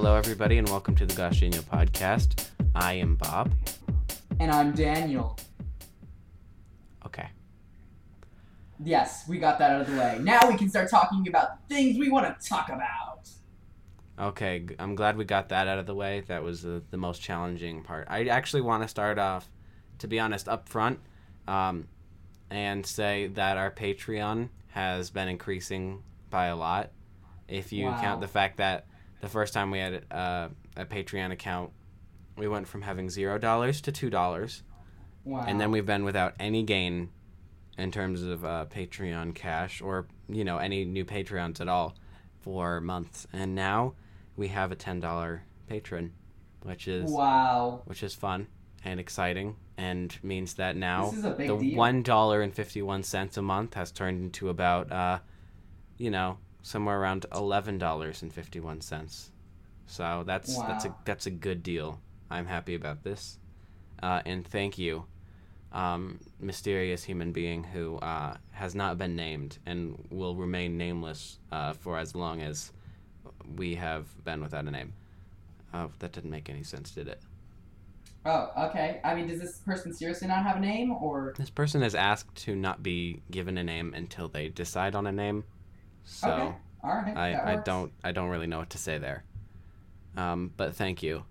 Hello, everybody, and welcome to the Gosh Daniel podcast. I am Bob. And I'm Daniel. Okay. Yes, we got that out of the way. Now we can start talking about things we want to talk about. Okay, I'm glad we got that out of the way. That was the most challenging part. I actually want to start off, to be honest, up front, and say that our Patreon has been increasing by a lot. If you count the fact that the first time we had a Patreon account, we went from having $0 to $2. Wow. And then we've been without any gain in terms of Patreon cash or, any new Patreons at all for months. And now we have a $10 patron, which is fun and exciting and means that now this is a big the deal. $1.51 a month has turned into about, somewhere around $11.51. So that's a good deal. I'm happy about this. And thank you, mysterious human being who has not been named and will remain nameless for as long as we have been without a name. That didn't make any sense, did it? Oh, okay. I mean, does this person seriously not have a name, or? This person has asked to not be given a name until they decide on a name. So okay. All right. I don't really know what to say there. But thank you.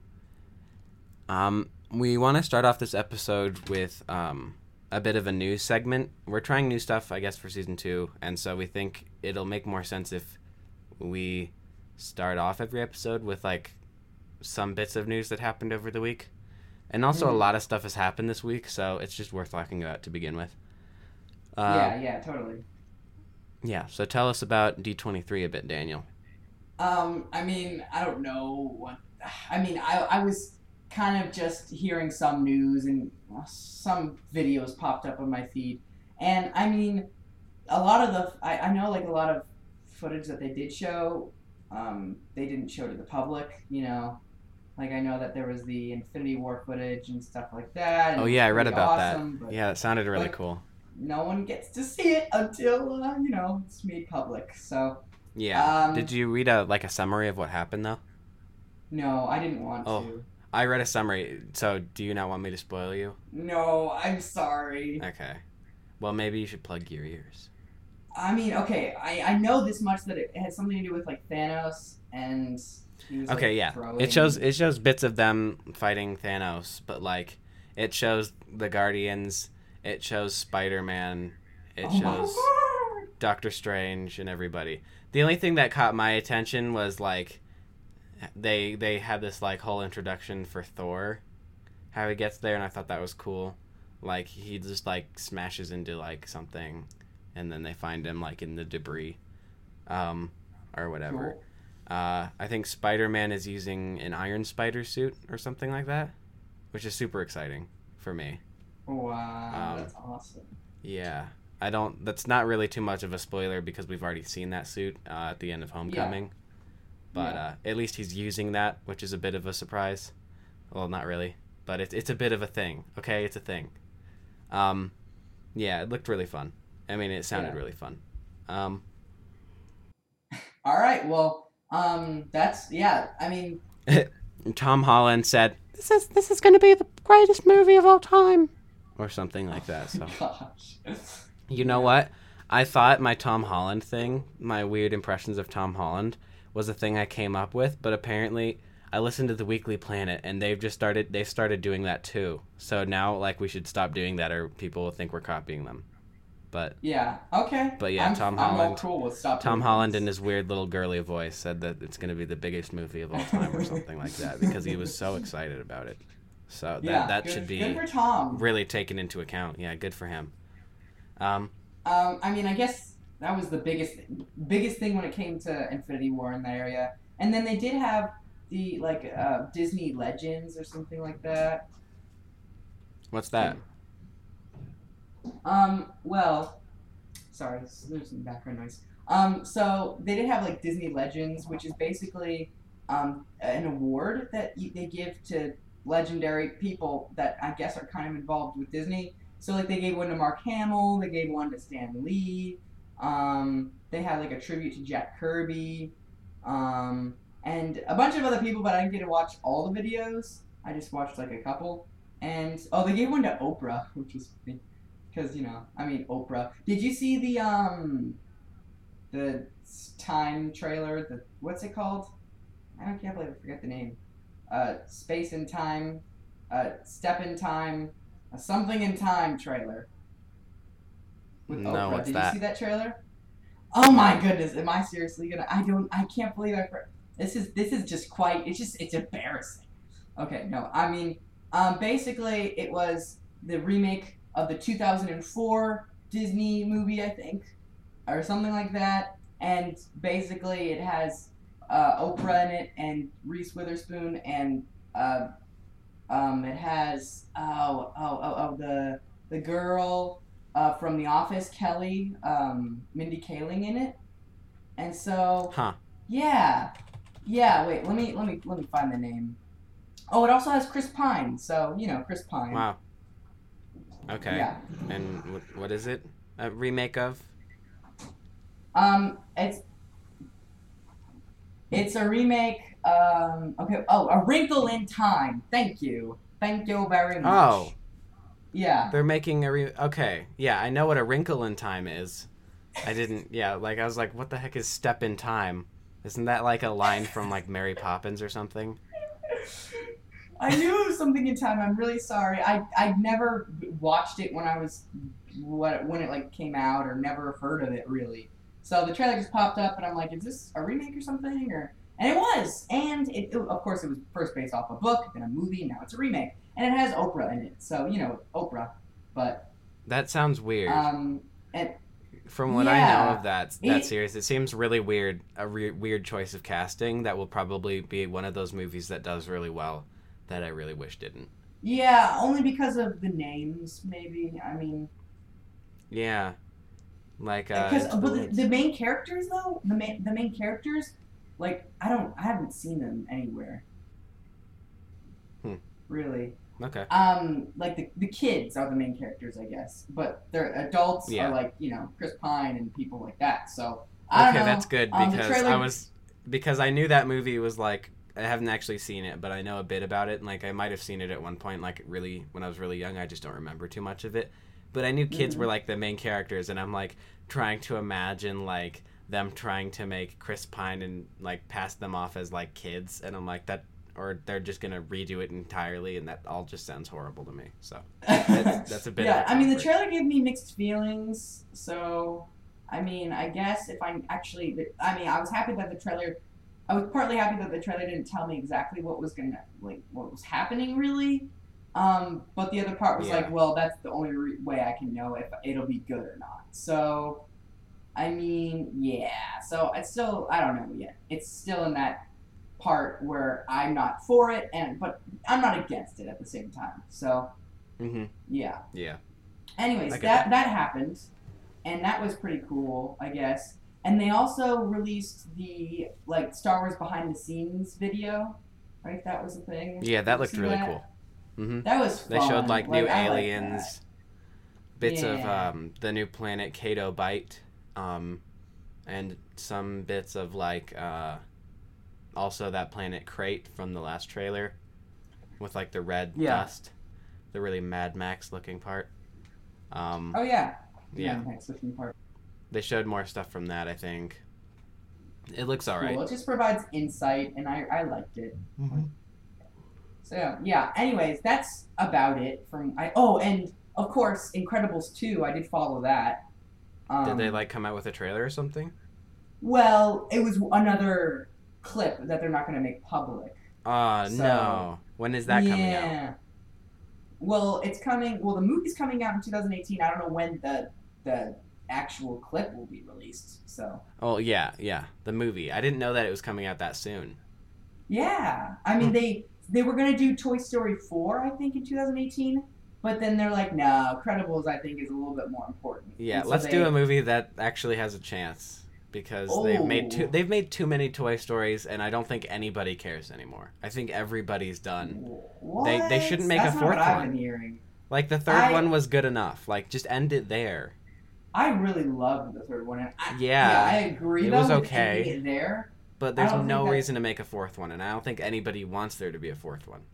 We want to start off this episode with a bit of a news segment. We're trying new stuff, I guess, for season 2, and so we think it'll make more sense if we start off every episode with some bits of news that happened over the week. And also a lot of stuff has happened this week, so it's just worth talking about to begin with. Yeah, totally. Yeah, so tell us about D23 a bit, Daniel. I mean, I don't know. I was kind of just hearing some news and some videos popped up on my feed. And, I mean, a lot of I know, a lot of footage that they did show, they didn't show to the public, I know that there was the Infinity War footage and stuff like that. Oh, yeah, I read about awesome, that. Yeah, it sounded really cool. No one gets to see it until, it's made public, so... Yeah. Did you read a summary of what happened, though? No, I didn't want to. I read a summary, so do you not want me to spoil you? No, I'm sorry. Okay. Well, maybe you should plug your ears. I mean, okay, I know this much that it has something to do with, Thanos, and he was, throwing... It shows bits of them fighting Thanos, but, it shows the Guardians, it shows Spider-Man, it shows Doctor Strange and everybody. The only thing that caught my attention was, they had this, whole introduction for Thor, how he gets there, and I thought that was cool. He just, smashes into, something, and then they find him, in the debris, or whatever. Cool. I think Spider-Man is using an Iron Spider suit or something like that, which is super exciting for me. Wow, that's awesome. Yeah. That's not really too much of a spoiler because we've already seen that suit at the end of Homecoming. Yeah. But at least he's using that, which is a bit of a surprise. Well, not really, but it's a bit of a thing. Okay, it's a thing. Yeah, it looked really fun. I mean, it sounded really fun. All right, well, I mean... Tom Holland said, This is going to be the greatest movie of all time. Or something like that. So. Gosh. You know what? I thought my Tom Holland thing, my weird impressions of Tom Holland, was a thing I came up with, but apparently I listened to the Weekly Planet and they've started doing that too. So now we should stop doing that or people will think we're copying them. But yeah, okay. But yeah, Tom Holland. I'm all cool with stop. Tom Holland in his weird little girly voice said that it's going to be the biggest movie of all time or something like that because he was so excited about it. So that should be good for Tom. Really taken into account. Yeah, good for him. I mean, I guess that was the biggest thing when it came to Infinity War in that area. And then they did have the Disney Legends or something like that. What's that? Well, sorry, there's some background noise. So they did have Disney Legends, which is basically an award that they give to legendary people that I guess are kind of involved with Disney. So they gave one to Mark Hamill, they gave one to Stan Lee. They had a tribute to Jack Kirby. and a bunch of other people, but I didn't get to watch all the videos. I just watched like a couple. And they gave one to Oprah, which was funny, because I mean Oprah. Did you see the Time trailer? What's it called? Can't believe I forget the name. Space in Time, Step in Time, Something in Time trailer. With No, Oprah. what's Did that? you see that trailer? Oh my goodness! Am I seriously gonna? I can't believe This is just quite. It's embarrassing. Okay, no, I mean, basically it was the remake of the 2004 Disney movie, I think, or something like that. And basically it has Oprah in it and Reese Witherspoon, and it has the girl from The Office, Kelly, Mindy Kaling in it. And so Huh. yeah, wait, let me find the name. Oh, it also has Chris Pine, so Chris Pine. Wow. Okay. Yeah. And what is it? A remake of? It's a remake. Okay. Oh, A Wrinkle in Time. Thank you very much. Oh. Yeah. They're making okay. Yeah, I know what A Wrinkle in Time is. I didn't. Yeah, like I was like, what the heck is Step in Time? Isn't that like a line from like Mary Poppins or something? I knew it was Something in Time. I'm really sorry. I never watched it when it like came out, or never heard of it really. So the trailer just popped up, and I'm like, is this a remake or something? And it was. And it of course it was first based off a book, then a movie, now it's a remake, and it has Oprah in it. So Oprah, but That sounds weird. and From what I know yeah, of that it series, it seems really weird. Weird choice of casting that will probably be one of those movies that does really well, that I really wish didn't. yeah, only because of the names, maybe. I mean, Yeah, like because Into the but Woods. the main characters though, the main characters, like I haven't seen them anywhere really. Okay. Like the kids are the main characters, I guess, but their adults Yeah. are like Chris Pine and people like that. So I don't Okay, know. that's good The because trailer, because I knew that movie was like, I haven't actually seen it, but I know a bit about it, and like I might have seen it at one point, like really when I was really young. I just don't remember too much of it. But I knew kids were like the main characters, and I'm like trying to imagine like them trying to make Chris Pine and like pass them off as like kids, and I'm like that, or they're just gonna redo it entirely, and that all just sounds horrible to me. So that's a bit. yeah. Of a I mean, the comfort. trailer gave me mixed feelings. So I mean, I guess if I'm actually, I mean, I was happy that the trailer. I was partly happy that the trailer didn't tell me exactly what was what was happening really. But the other part was Yeah. like, well, that's the only way I can know if it'll be good or not. So, I mean, yeah. So I don't know yet. It's still in that part where I'm not for it, but I'm not against it at the same time. So, Mm-hmm. yeah. Yeah. Anyways, I get that happened, and that was pretty cool, I guess. And they also released the like Star Wars behind the scenes video, right? That was a thing. Yeah, Did that you looked see really that? cool. Mm-hmm. That was fun. They showed like new I liked aliens, bits of Yeah. the new planet Cato Bite, and some bits of like also that planet Crate from the last trailer, with like the red Yeah. dust, the really Mad Max looking part. Oh yeah. Yeah, Next looking part. they showed more stuff from that. I think it looks alright. Cool. It just provides insight, and I liked it. Mm-hmm. So yeah. Anyways, that's about it from Oh, and of course, Incredibles 2. I did follow that. Did they like come out with a trailer or something? Well, it was another clip that they're not going to make public. So, No. When is that coming out? Yeah. Well, it's coming. Well, the movie's coming out in 2018. I don't know when the actual clip will be released. So. Oh yeah, the movie. I didn't know that it was coming out that soon. Yeah, I mean they were gonna do Toy Story 4, I think, in 2018, but then they're like, no, Credibles, I think, is a little bit more important. Yeah, And so let's do a movie that actually has a chance, because they've made too many Toy Stories, and I don't think anybody cares anymore. I think everybody's done. What? They shouldn't make That's a not what fourth I've one. been hearing. Like the third one was good enough. Like just end it there. I really loved the third one. And Yeah, I agree. it Though, was with okay. ending it there, But I there's don't think no that reason to make a fourth one, and I don't think anybody wants there to be a fourth one.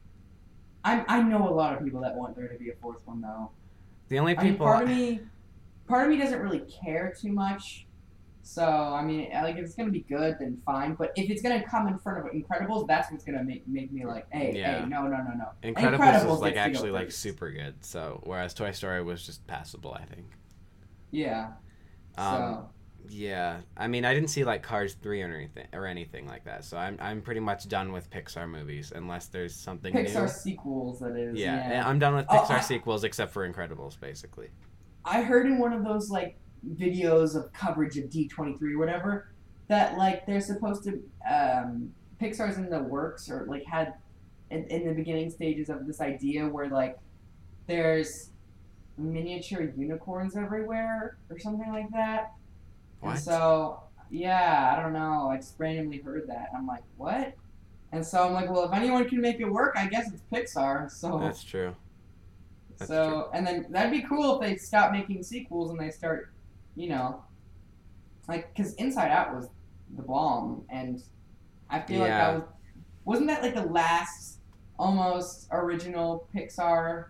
I know a lot of people that want there to be a fourth one though. The only I mean, people, part of me doesn't really care too much. So I mean, like if it's gonna be good, then fine. But if it's gonna come in front of Incredibles, that's what's gonna make me like, hey, no, no, no, no. Incredibles was like gets to go actually like first. super good. So whereas Toy Story was just passable, I think. Yeah. Um, So yeah, I mean, I didn't see like Cars 3 or anything like that. So I'm pretty much done with Pixar movies unless there's something Pixar new. sequels, that is. Yeah, and Yeah. I'm done with Oh, Pixar sequels except for Incredibles, basically. I heard in one of those like videos of coverage of D23 or whatever that like they're supposed to Pixar's in the works or like had in the beginning stages of this idea where like there's miniature unicorns everywhere or something like that. And What? so yeah, I don't know. I just randomly heard that. I'm like, what? And so I'm like, well, if anyone can make it work, I guess it's Pixar. That's true. That's true. So, and then that'd be cool if they stop making sequels and they start, you know, like, because Inside Out was the bomb, and I feel like that Yeah, wasn't that like the last almost original Pixar?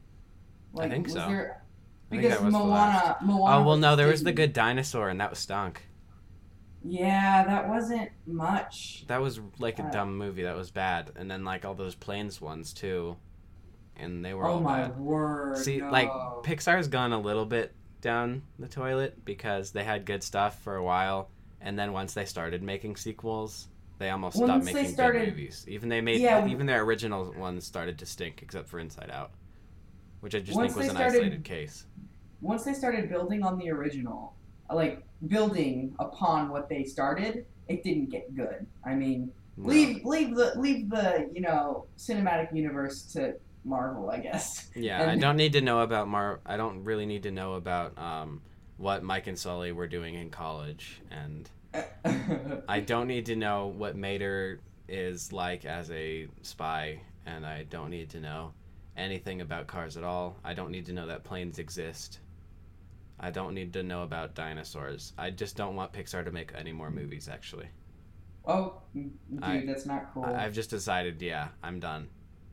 I Like, think was so. there? I think Because that was the last. Moana Oh well, was no, there was the Disney. Good Dinosaur, and that was stunk. Yeah, that wasn't much. That was like a Uh, dumb movie. That was bad. And then like all those planes ones too, and they were oh all my bad. word, See, like no. Pixar's gone a little bit down the toilet because they had good stuff for a while, and then once they started making sequels, they almost stopped Once they making good started, movies. Even they made yeah, even their original ones started to stink, except for Inside Out, which I just once think was they an started isolated case. once they started building on the original, like building upon what they started, it didn't get good. I mean, No. leave the cinematic universe to Marvel, I guess. Yeah, I And don't need to know about I don't really need to know about what Mike and Sully were doing in college, and I don't need to know what Mater is like as a spy, and I don't need to know anything about cars at all. I don't need to know that planes exist. I don't need to know about dinosaurs. I just don't want Pixar to make any more movies, actually. oh, I dude, that's not cool. I've just decided, yeah, I'm done.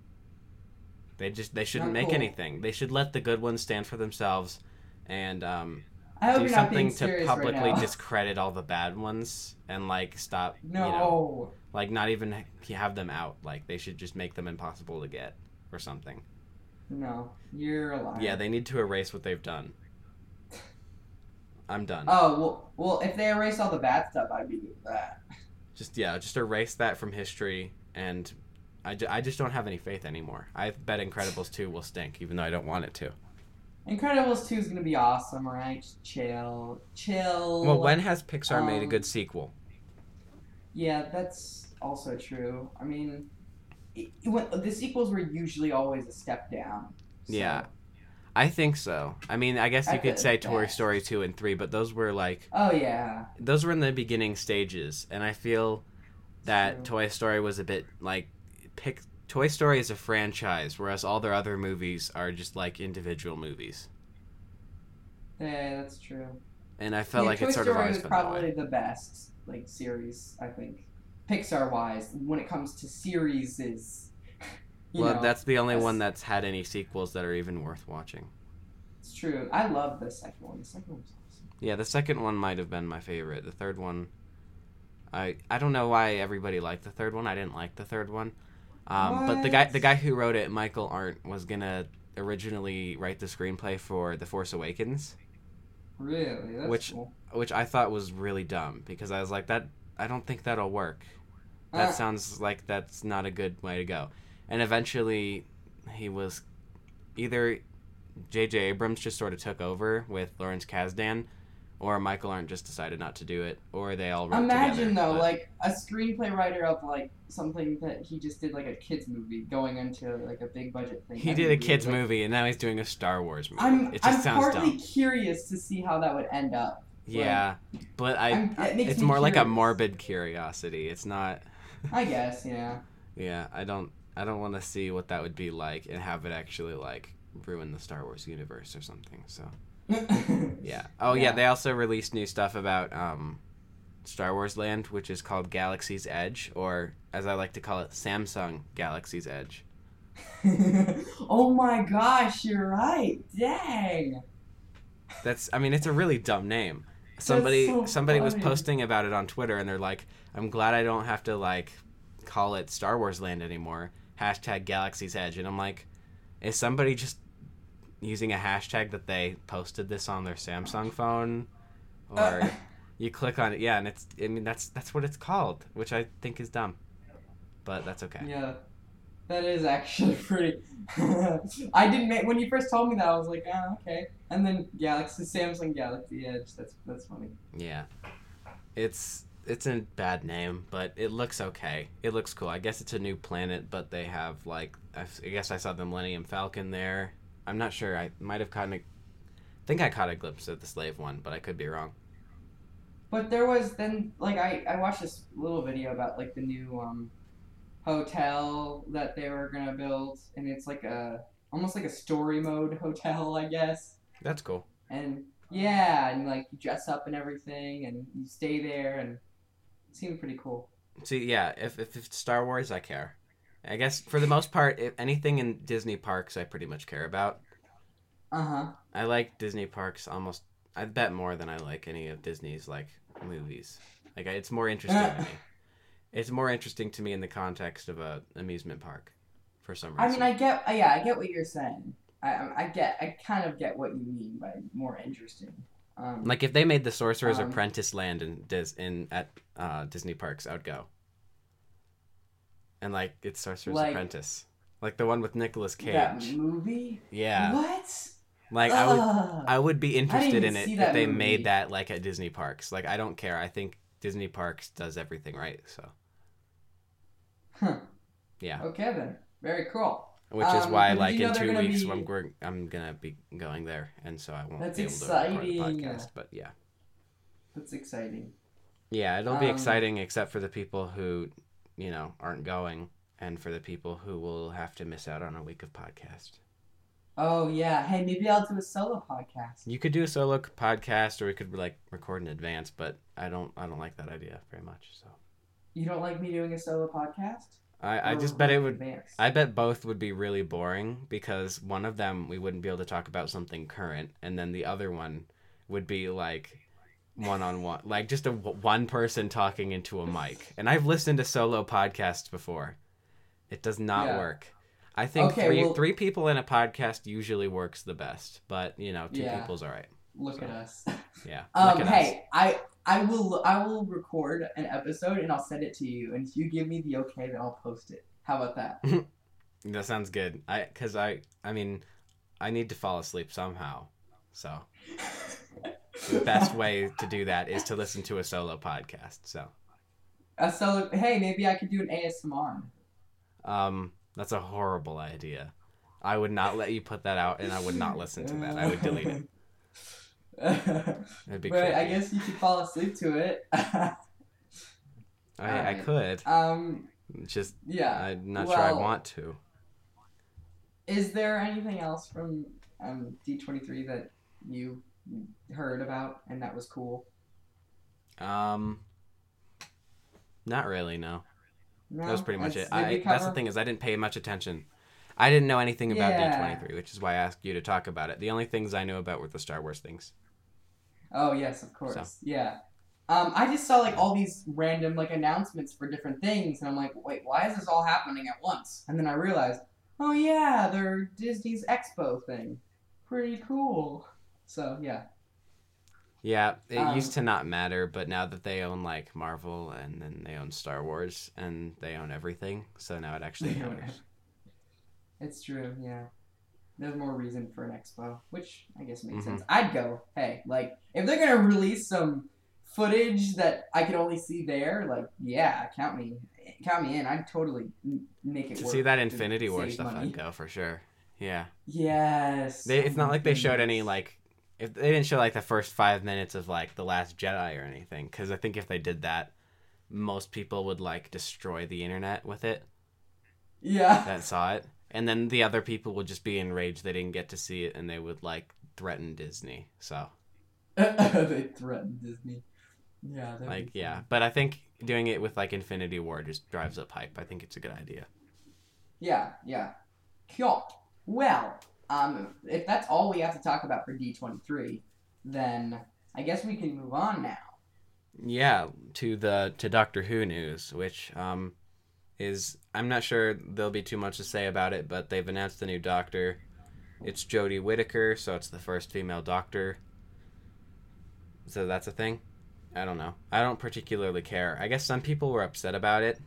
They shouldn't Not make cool. anything. They should let the good ones stand for themselves, and I hope do you're not being something to serious right publicly now. discredit all the bad ones and like stop, No, like not even have them out. Like they should just make them impossible to get or something. no, you're a liar. Yeah, they need to erase what they've done. I'm done. Oh well, if they erase all the bad stuff, I'd be good with that. Just erase that from history, and I just don't have any faith anymore. I bet Incredibles 2 will stink, even though I don't want it to. Incredibles 2 is gonna be awesome, alright? Just chill. Chill. Well, when has Pixar made a Um, good sequel? Yeah, that's also true. I mean, the sequels were usually always a step down. So, Yeah, I think so. I mean, I guess you at could the say Toy best. Story 2 and 3, but those were like Oh, yeah. those were in the beginning stages, and I feel It's that true. Toy Story was a bit like Toy Story is a franchise, whereas all their other movies are just like individual movies. Yeah, that's true. And I felt like Toy it's sort of Story always was been that way. probably the best, like, series, I think. Pixar-wise, when it comes to series is, Well, that's the only one that's that's had any sequels that are even worth watching. it's true. I love the second one. The second one was awesome. Yeah, the second one might have been my favorite. The third one, I don't know why everybody liked the third one. I didn't like the third one. But the What? guy who wrote it, Michael Arndt, was gonna originally write the screenplay for The Force Awakens, Really? That's which cool. which I thought was really dumb because I was like that. I don't think that'll work. That Uh, sounds like that's not a good way to go. And eventually, he was either J.J. Abrams just sort of took over with Lawrence Kasdan, or Michael Arndt just decided not to do it, or they all wrote Imagine together. though, But like a screenplay writer of like something that he just did like a kids movie going into like a big budget thing. he That'd did be a kids weird. Like, movie, and now he's doing a Star Wars movie. I'm It just I'm sounds partly dumb. curious to see how that would end up. Yeah, but It makes it's me more like a curious. morbid curiosity. It's not. I guess, yeah. Yeah, I don't want to see what that would be like and have it actually like ruin the Star Wars universe or something. So yeah. Oh yeah, Yeah. they also released new stuff about Star Wars Land, which is called Galaxy's Edge, or as I like to call it, Samsung Galaxy's Edge. Oh my gosh, you're right. Dang. It's a really dumb name. That's so Somebody was funny. posting about it on Twitter, and they're like, I'm glad I don't have to, like, call it Star Wars Land anymore. Hashtag Galaxy's Edge. And I'm like, is somebody just using a hashtag that they posted this on their Samsung phone? Or you click on it, yeah, and that's what it's called, which I think is dumb. But that's okay. Yeah, that is actually pretty. I didn't make when you first told me that I was like, oh, okay. And then Samsung Galaxy Edge. That's funny. Yeah. It's a bad name, but it looks okay. It looks cool. I guess it's a new planet, but they have, like, I guess I saw the Millennium Falcon there. I'm not sure. I might have think I caught a glimpse of the Slave one, but I could be wrong. But there was then like I watched this little video about like the new hotel that they were gonna build, and it's like almost like a story mode hotel, I guess. That's cool. And yeah, and like you dress up and everything, and you stay there, and it seemed pretty cool. See, yeah, if it's Star Wars, I care. I guess for the most part, if anything in Disney parks, I pretty much care about. Uh-huh. I like Disney parks almost. I bet more than I like any of Disney's like movies. Like it's more interesting to me. It's more interesting to me in the context of a amusement park, for some reason. I mean, I get what you're saying. I kind of get what you mean by more interesting. Like if they made the Sorcerer's Apprentice land at Disney parks, I would go. And like it's Sorcerer's Apprentice, like the one with Nicolas Cage. That movie? Yeah. What? Like I would be interested in it if they movie. made that like at Disney parks. Like I don't care. I think Disney parks does everything right. So. Huh. Yeah. Okay then. Very cool. Which is why, like, in in 2 weeks, I'm gonna be going there, and so I won't be able to record a podcast. But yeah. That's exciting. Yeah, it'll be exciting, except for the people who, aren't going, and for the people who will have to miss out on a week of podcast. Oh yeah. Hey, maybe I'll do a solo podcast. You could do a solo podcast, or we could like record in advance, but I don't like that idea very much. So. You don't like me doing a solo podcast? I just bet it would. I bet both would be really boring because one of them we wouldn't be able to talk about something current, and then the other one would be like one-on-one, like just one person talking into a mic. And I've listened to solo podcasts before. It does not work. I think three people in a podcast usually works the best, but 2 people's all right. Look at us. Yeah. Hey, I will record an episode and I'll send it to you, and if you give me the okay, then I'll post it. How about that? That sounds good. I need to fall asleep somehow, so the best way to do that is to listen to a solo podcast. So hey, maybe I could do an ASMR. That's a horrible idea. I would not let you put that out, and I would not listen to that. I would delete it. But creepy. I guess you could fall asleep to it. I could. Just I'm not sure I want to. Is there anything else from D23 that you heard about and that was cool? Not really. No. That was pretty much it. That's the thing is I didn't pay much attention. I didn't know anything about D23, which is why I asked you to talk about it. The only things I knew about were the Star Wars things. Oh, yes, of course. So. Yeah. I just saw, like, all these random, like, announcements for different things, and I'm like, wait, why is this all happening at once? And then I realized, oh, yeah, they're Disney's Expo thing. Pretty cool. So, yeah. Yeah, it used to not matter, but now that they own, like, Marvel, and then they own Star Wars, and they own everything, so now it actually matters. It's true, yeah. There's more reason for an expo, which I guess makes sense. I'd go, hey, like, if they're going to release some footage that I could only see there, like, yeah, count me in. I'd totally make it work. To see that Infinity War stuff, I'd go for sure. Yeah. Yes. It's not like they showed any, like, if they didn't show, like, the first 5 minutes of, like, The Last Jedi or anything, because I think if they did that, most people would, like, destroy the internet with it. Yeah. That saw it. And then the other people would just be enraged they didn't get to see it, and they would, like, threaten Disney, so. They threatened Disney. Yeah, that'd Like, be yeah. fun. But I think doing it with, like, Infinity War just drives up hype. I think it's a good idea. Yeah, yeah. Cool. Well, if that's all we have to talk about for D23, then I guess we can move on now. Yeah, to Doctor Who news, which is I'm not sure there'll be too much to say about it, but they've announced the new Doctor. It's Jodie Whittaker, so it's the first female Doctor. So that's a thing. I don't know. I don't particularly care. I guess some people were upset about it,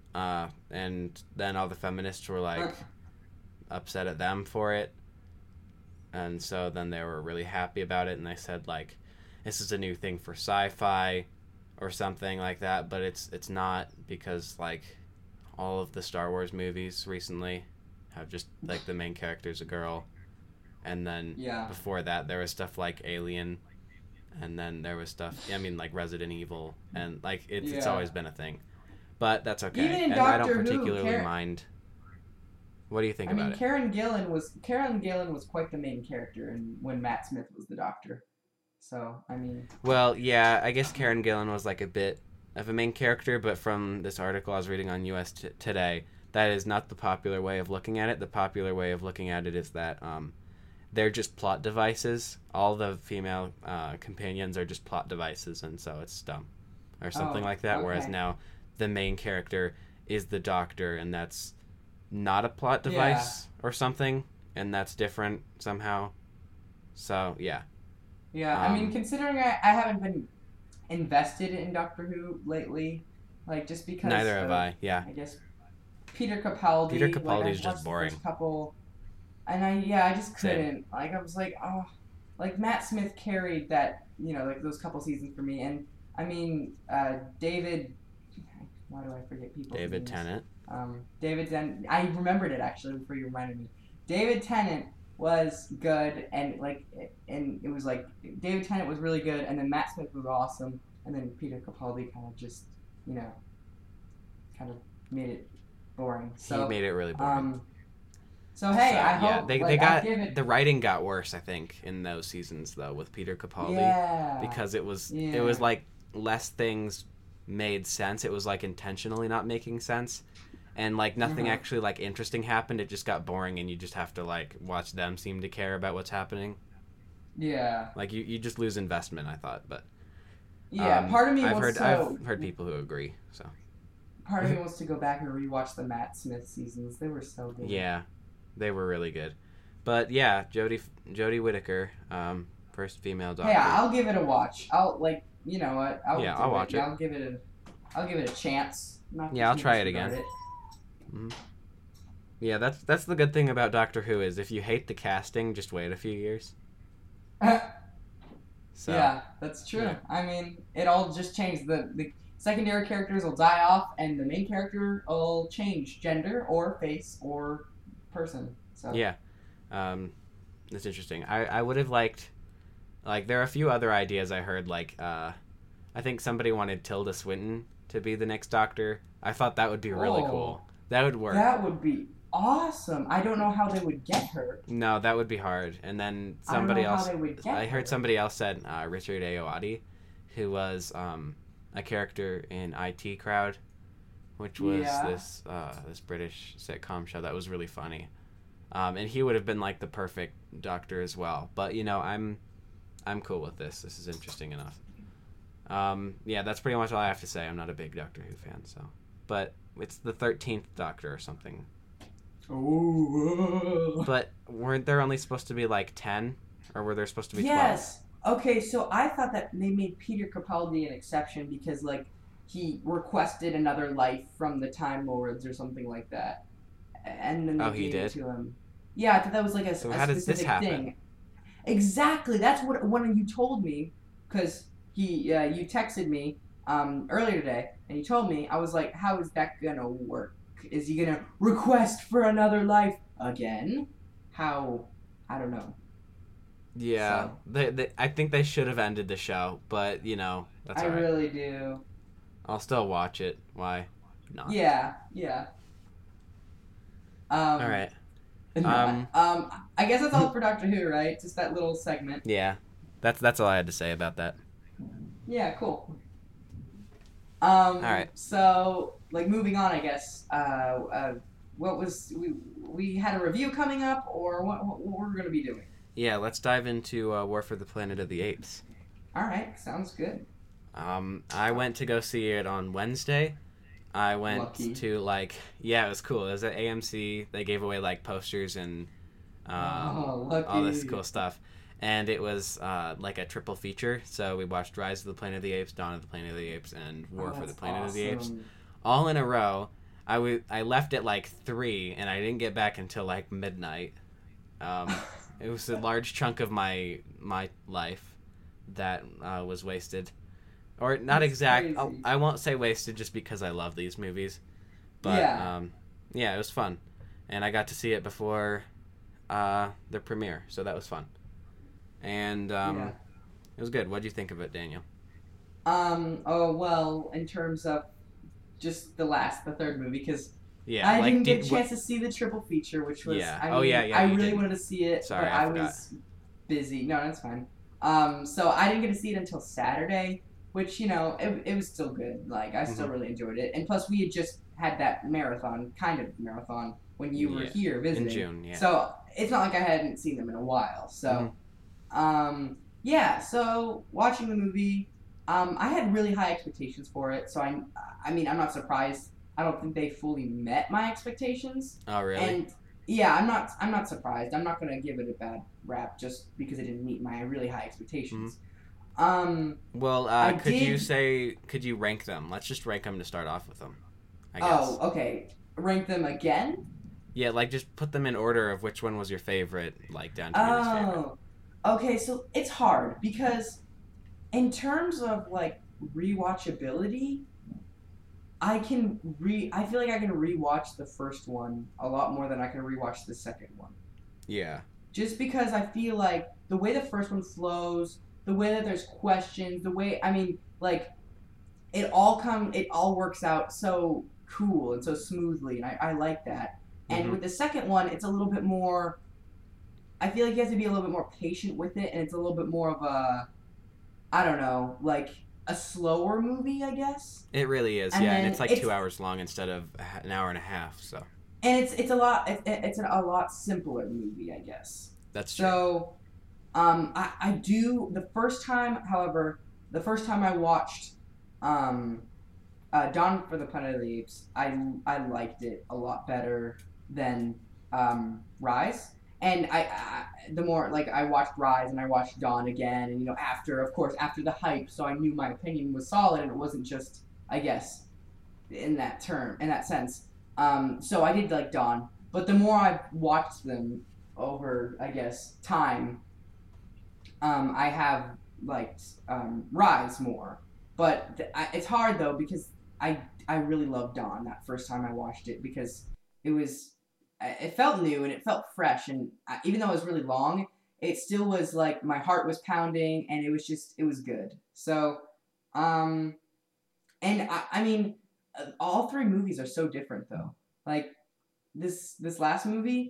and then all the feminists were like upset at them for it, and so then they were really happy about it, and they said like, this is a new thing for sci-fi, or something like that. But it's not, because like all of the Star Wars movies recently have just like the main character's a girl, and then Yeah. before that there was stuff like Alien, and then there was stuff, I mean, like Resident Evil, and like it's Yeah. always been a thing. But that's okay, Even in and I don't Doctor Who, particularly mind. What do you think I about mean, it? Karen Gillan was quite the main character, and when Matt Smith was the Doctor. So I mean, Well, yeah, I guess Karen Gillan was like a bit of a main character, but from this article I was reading on US Today, that is not the popular way of looking at it. The popular way of looking at it is that they're just plot devices. All the female companions are just plot devices, and so it's dumb, or something like that. okay. Whereas now, the main character is the Doctor, and that's not a plot device or something, and that's different somehow. So yeah. Yeah, I mean, considering I haven't been invested in Doctor Who lately, like just because Neither have I. Yeah. I guess Peter Capaldi. Peter like, I Capaldi's watched just the boring. first couple, and I just Same. couldn't. Like I was like, oh, like Matt Smith carried that, like those couple seasons for me, and I mean, David. Why do I forget people? David Tennant. David Tennant. I remembered it actually before you reminded me. David Tennant was good, and it was like David Tennant was really good, and then Matt Smith was awesome, and then Peter Capaldi kind of just kind of made it boring. So He made it really boring. So hey, So, I yeah, hope they like, got I give it. the writing got worse, I think, in those seasons though, with Peter Capaldi, Yeah. because it was Yeah. like less things made sense. It was like intentionally not making sense, and like nothing actually like interesting happened. It just got boring, and you just have to like watch them seem to care about what's happening. Yeah. Like you just lose investment, I thought. But Yeah. Part of me I've wants heard people who agree. So Part of me wants to go back and rewatch the Matt Smith seasons. They were so good. yeah, they were really good. But yeah, Jodie Whittaker, first female Doctor. Hey, I'll give it a watch. I'll like, you know what? I'll watch it. I'll give it a chance. Yeah, I'll try it again. Yeah, that's the good thing about Doctor Who is if you hate the casting, just wait a few years. So Yeah, that's true. Yeah. I mean, it all just changed. The secondary characters will die off, and the main character will change gender or face or person. So yeah, that's interesting. I would have liked, like, there are a few other ideas I heard, like I think somebody wanted Tilda Swinton to be the next Doctor. I thought that would be really cool. That would work. That would be awesome. I don't know how they would get her. No, that would be hard. And then I don't somebody know else. how they would get I her. heard somebody else said Richard Ayoade, who was a character in IT Crowd, which was Yeah. this British sitcom show that was really funny, and he would have been like the perfect Doctor as well. But I'm cool with this. This is interesting enough. Yeah, that's pretty much all I have to say. I'm not a big Doctor Who fan, so, but it's the 13th Doctor or something. Ooh. But weren't there only supposed to be like 10, or were there supposed to be 12? Yes. Okay, so I thought that they made Peter Capaldi an exception because, like, he requested another life from the Time Lords or something like that, and then they he gave it did? to him. Yeah, I thought that was like a So a how does this specific happen? thing. Exactly. That's what one of you told me because you texted me earlier today and you told me. I was like, how is that gonna work? Is he gonna request for another life again? How? I don't know. Yeah, So. I think they should have ended the show, but that's I alright. really do. I'll still watch it. Why not? Yeah. All right. I guess that's all for Doctor Who, right? Just that little segment. Yeah, that's all I had to say about that. Yeah, cool. All right. So like moving on, I guess. What was we had a review coming up, or what we're gonna be doing? Yeah, let's dive into War for the Planet of the Apes. All right, sounds good. I went to go see it on Wednesday. I went Lucky. to yeah, it was cool. It was at AMC. They gave away like posters and all this Lucky. cool stuff. And it was like a triple feature. So we watched Rise of the Planet of the Apes, Dawn of the Planet of the Apes, and War for the That's Planet of the Apes, awesome. all in a row. I left at like 3, and I didn't get back until like midnight. Um, it was a large chunk of my life that was wasted, or not That's exact. crazy. I won't say wasted just because I love these movies, but Yeah. yeah, it was fun, and I got to see it before the premiere, so that was fun, and Yeah. it was good. What would you think of it, Daniel? Oh well, in terms of just the third movie, because Yeah, I like didn't get a did chance to see the triple feature, which was Yeah. I Oh, mean, yeah, yeah, I you really didn't. wanted to see it, Sorry, but I I forgot. was busy. No, that's fine. So I didn't get to see it until Saturday, which it was still good. Like I still Mhm. really enjoyed it, and plus we had just had that kind of marathon, when you were Yeah. here visiting. In June, yeah. So it's not like I hadn't seen them in a while. So, yeah. So watching the movie, I had really high expectations for it. So I mean, I'm not surprised. I don't think they fully met my expectations. Oh, really? And yeah, I'm not surprised. I'm not gonna give it a bad rap just because it didn't meet my really high expectations. Well, I could you rank them? Let's just rank them to start off with them, I guess. Oh, okay. Rank them again? Yeah, like just put them in order of which one was your favorite, like down to your least favorite. Oh, okay. So it's hard because in terms of like rewatchability, I feel like I can rewatch the first one a lot more than I can rewatch the second one. Yeah. Just because I feel like the way the first one flows, the way that there's questions, the way I mean, like it all works out so cool and so smoothly, and I like that. And Mhm. with the second one, it's a little bit more. I feel like you have to be a little bit more patient with it, and it's a little bit more of a, I don't know, like a slower movie, I guess. It really is, And yeah, and then it's like 2 hours long instead of an hour and a half, so it's a lot it's a lot simpler movie, I guess. that's true. So, I do the first time, however, the first time I watched, um, Dawn for the Planet of the Apes, I liked it a lot better than Rise. And the more like I watched Rise and I watched Dawn again, and after, of course, after the hype, so I knew my opinion was solid, and it wasn't just, I guess, in that sense. So I did like Dawn, but the more I watched them over, I guess, time, I have liked Rise more. But it's hard though because I really loved Dawn that first time I watched it because it felt new and it felt fresh, and even though it was really long, it still was like my heart was pounding, and it was good. So, um, and I mean, all three movies are so different though. Like this last movie,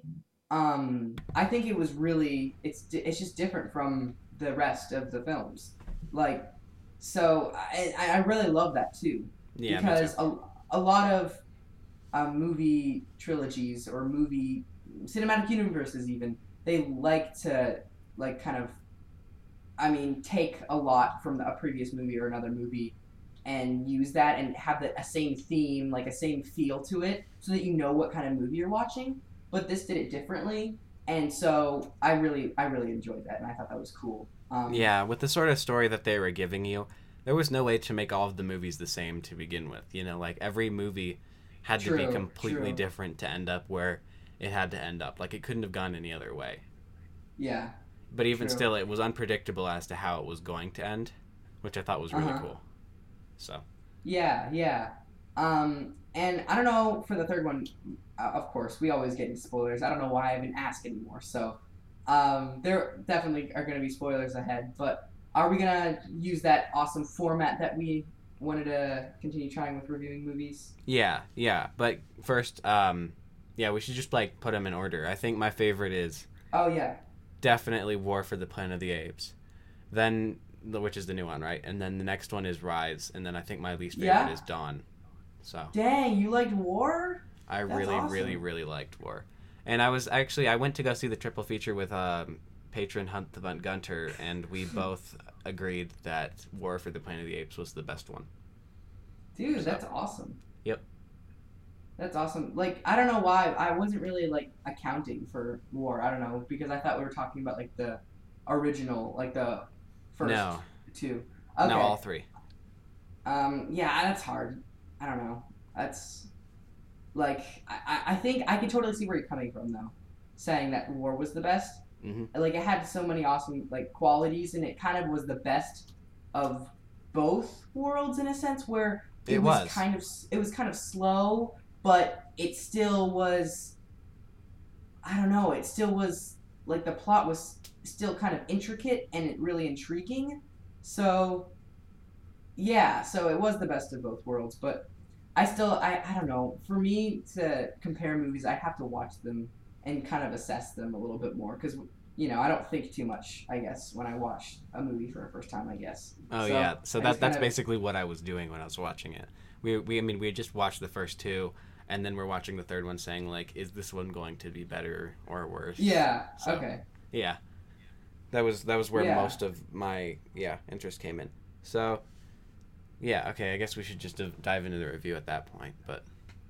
I think it was really it's just different from the rest of the films. Like, so I really love that too, Yeah, me too. because a lot of movie trilogies or movie cinematic universes, even, they like to like kind of, I mean, take a lot from a previous movie or another movie and use that and have a same theme, like a same feel to it, so that you know what kind of movie you're watching. But this did it differently, and so I really enjoyed that, and I thought that was cool. Yeah, with the sort of story that they were giving you, there was no way to make all of the movies the same to begin with. Like every movie had to be True, completely true. different to end up where it had to end up. Like it couldn't have gone any other way. Yeah, But even true. still, it was unpredictable as to how it was going to end, which I thought was Uh really huh. cool. So, Yeah, yeah. And I don't know for the third one. Of course, we always get into spoilers. I don't know why I even ask anymore. So, there definitely are going to be spoilers ahead. But are we gonna use that awesome format that we wanted to continue trying with reviewing movies? yeah, yeah. But first, yeah, we should just like put them in order. I think my favorite is Oh yeah. definitely War for the Planet of the Apes. Then which is the new one, right? And then the next one is Rise, and then I think my least favorite Yeah? is Dawn. So Dang, you liked War? I That's really, awesome. really, really liked War. And I went to go see the triple feature with patron Hunt the Bunt Gunter, and we both agreed that War for the Planet of the Apes was the best one. Dude, that's awesome. Yep. That's awesome. Like, I don't know why I wasn't really like accounting for War. I don't know, because I thought we were talking about like the original, like the first No. two. Okay. No, all three. Yeah, that's hard. I don't know. That's like I think I can totally see where you're coming from though, saying that War was the best. Mhm. Like it had so many awesome like qualities, and it kind of was the best of both worlds in a sense, where it was kind of slow, but it still was. I don't know. It still was like the plot was still kind of intricate and it really intriguing. So yeah, so it was the best of both worlds, but I don't know. For me to compare movies, I have to watch them and kind of assess them a little bit more because I don't think too much. I guess when I watch a movie for the first time, I guess. Oh So yeah, so I just that's kind of basically what I was doing when I was watching it. We had just watched the first two, and then we're watching the third one, saying like, is this one going to be better or worse? yeah. So, Okay. Yeah, that was where Yeah. most of my interest came in. So yeah, okay, I guess we should just dive into the review at that point. But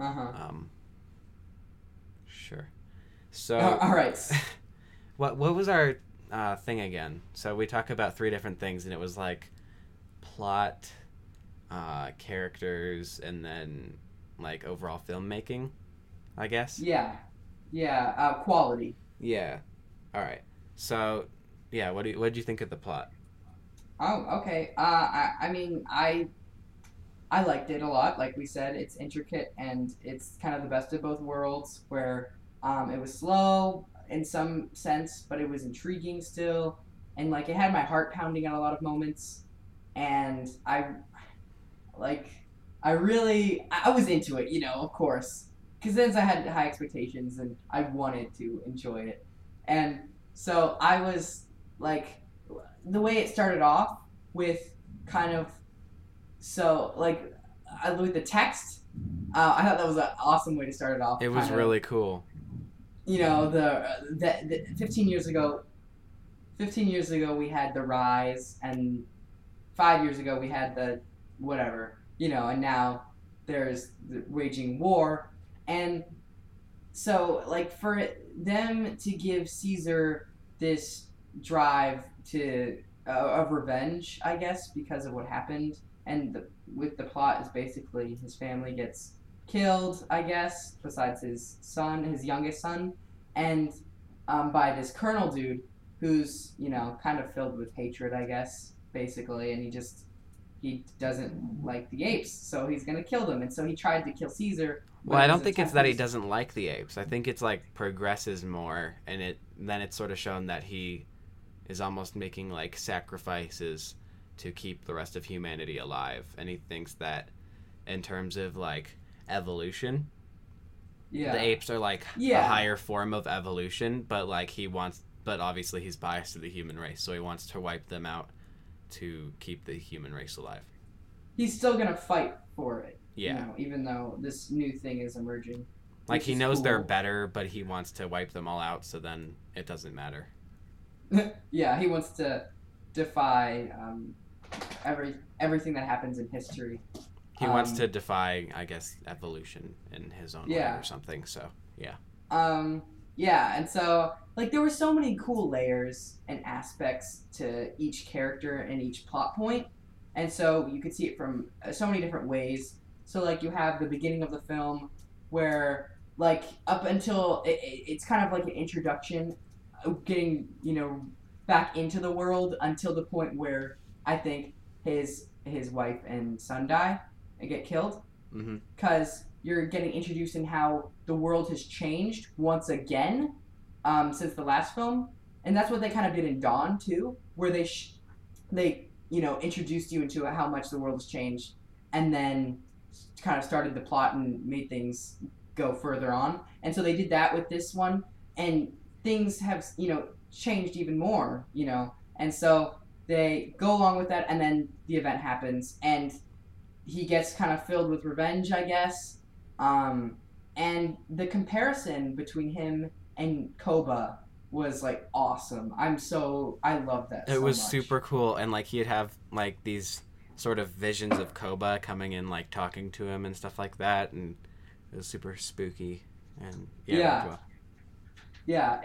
sure. So All right. what was our thing again? So we talk about three different things, and it was like plot, characters, and then like overall filmmaking, I guess. Yeah. Yeah. Quality. Yeah. All right. So yeah, what did you think of the plot? Oh, okay. I mean, I liked it a lot. Like we said, it's intricate and it's kind of the best of both worlds. Where it was slow in some sense, but it was intriguing still, and like it had my heart pounding at a lot of moments, and like I was into it. Of course, because then I had high expectations and I wanted to enjoy it, and so I was like the way it started off with kind of like with the text. I thought that was an awesome way to start it off. It was kind of, really cool. the 15 years ago. 15 years ago we had the Rise, and 5 years ago we had the whatever, and now there's the Waging War, and so like for them to give Caesar this drive to of revenge, I guess, because of what happened, and with the plot is basically his family gets killed, I guess, besides his son, his youngest son, and by this colonel dude who's kind of filled with hatred, I guess, basically, and he doesn't like the apes, so he's gonna kill them, and so he tried to kill Caesar. Well, I don't think it's that he doesn't like the apes. I think it's like progresses more, and then it's sort of shown that he is almost making like sacrifices to keep the rest of humanity alive, and he thinks that in terms of like evolution, the apes are like a higher form of evolution, but like but obviously he's biased to the human race, so he wants to wipe them out to keep the human race alive. He's still gonna fight for it. Yeah. Even though this new thing is emerging. Like he knows they're better, but he wants to wipe them all out, so then it doesn't matter. Yeah, he wants to defy everything that happens in history. He wants to defy, I guess, evolution in his own way or something. So yeah. Yeah, and so like there were so many cool layers and aspects to each character and each plot point, and so you could see it from so many different ways. So like you have the beginning of the film where like up until it's kind of like an introduction, getting back into the world until the point where I think his wife and son die and get killed, because you're getting introduced in how the world has changed once again since the last film, and that's what they kind of did in Dawn too, where they introduced you into how much the world has changed, and then kind of started the plot and made things go further on. And so they did that with this one, and things have changed even more, and so they go along with that, and then the event happens, and he gets kind of filled with revenge, I guess. Um, and the comparison between him and Koba was like awesome. I love that It so was much. super cool, and like he'd have like these sort of visions of Koba coming in, like talking to him and stuff like that, and it was super spooky. And yeah, it worked Yeah, well. yeah,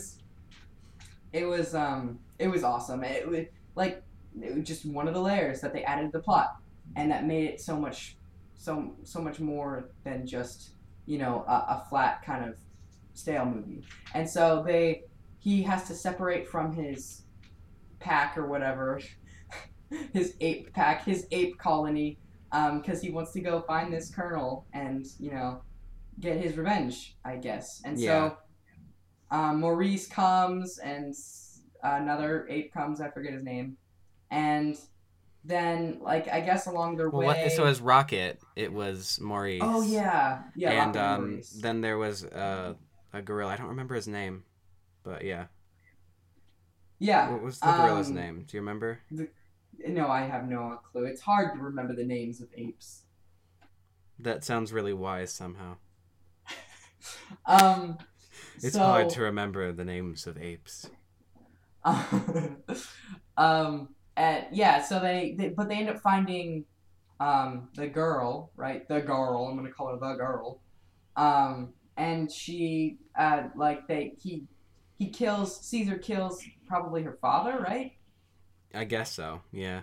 it was awesome. It was like it was just one of the layers that they added to the plot, and that made it so much more than just a flat kind of stale movie. And so he has to separate from his pack or whatever, his ape pack, his ape colony, because he wants to go find this colonel and get his revenge, I guess. And Yeah. so Maurice comes and another ape comes. I forget his name. And then, like, I guess along their Well, what? So way. as Rocket, it was Oh Maurice, yeah, yeah, and Rocket and Maurice. then there was a gorilla. I don't remember his name, but yeah. Yeah. What was the gorilla's name? Do you remember? The, no, I have no clue. It's hard to remember the names of apes. That sounds really wise somehow. Um. It's hard to So. remember the names of apes. And yeah, so but they end up finding the girl, right? The girl. I'm gonna call her the girl. And she like he kills Caesar kills probably her father, right? I guess so. Yeah.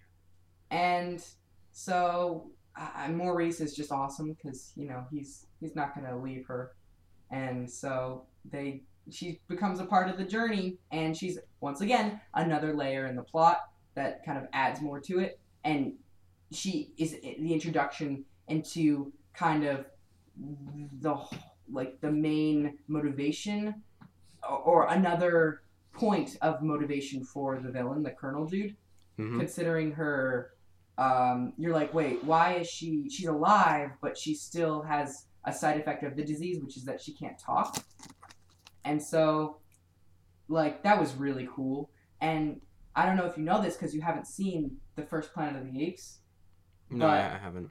And so Maurice is just awesome because he's not gonna leave her, and so they she becomes a part of the journey, and she's once again another layer in the plot that kind of adds more to it, and she is the introduction into kind of the the main motivation or another point of motivation for the villain, the Colonel dude, Mm-hmm. considering her. You're like, wait, why is she's alive but she still has a side effect of the disease, which is that she can't talk. And so like that was really cool. And I don't know if you know this because you haven't seen the first Planet of the Apes, No, I but haven't.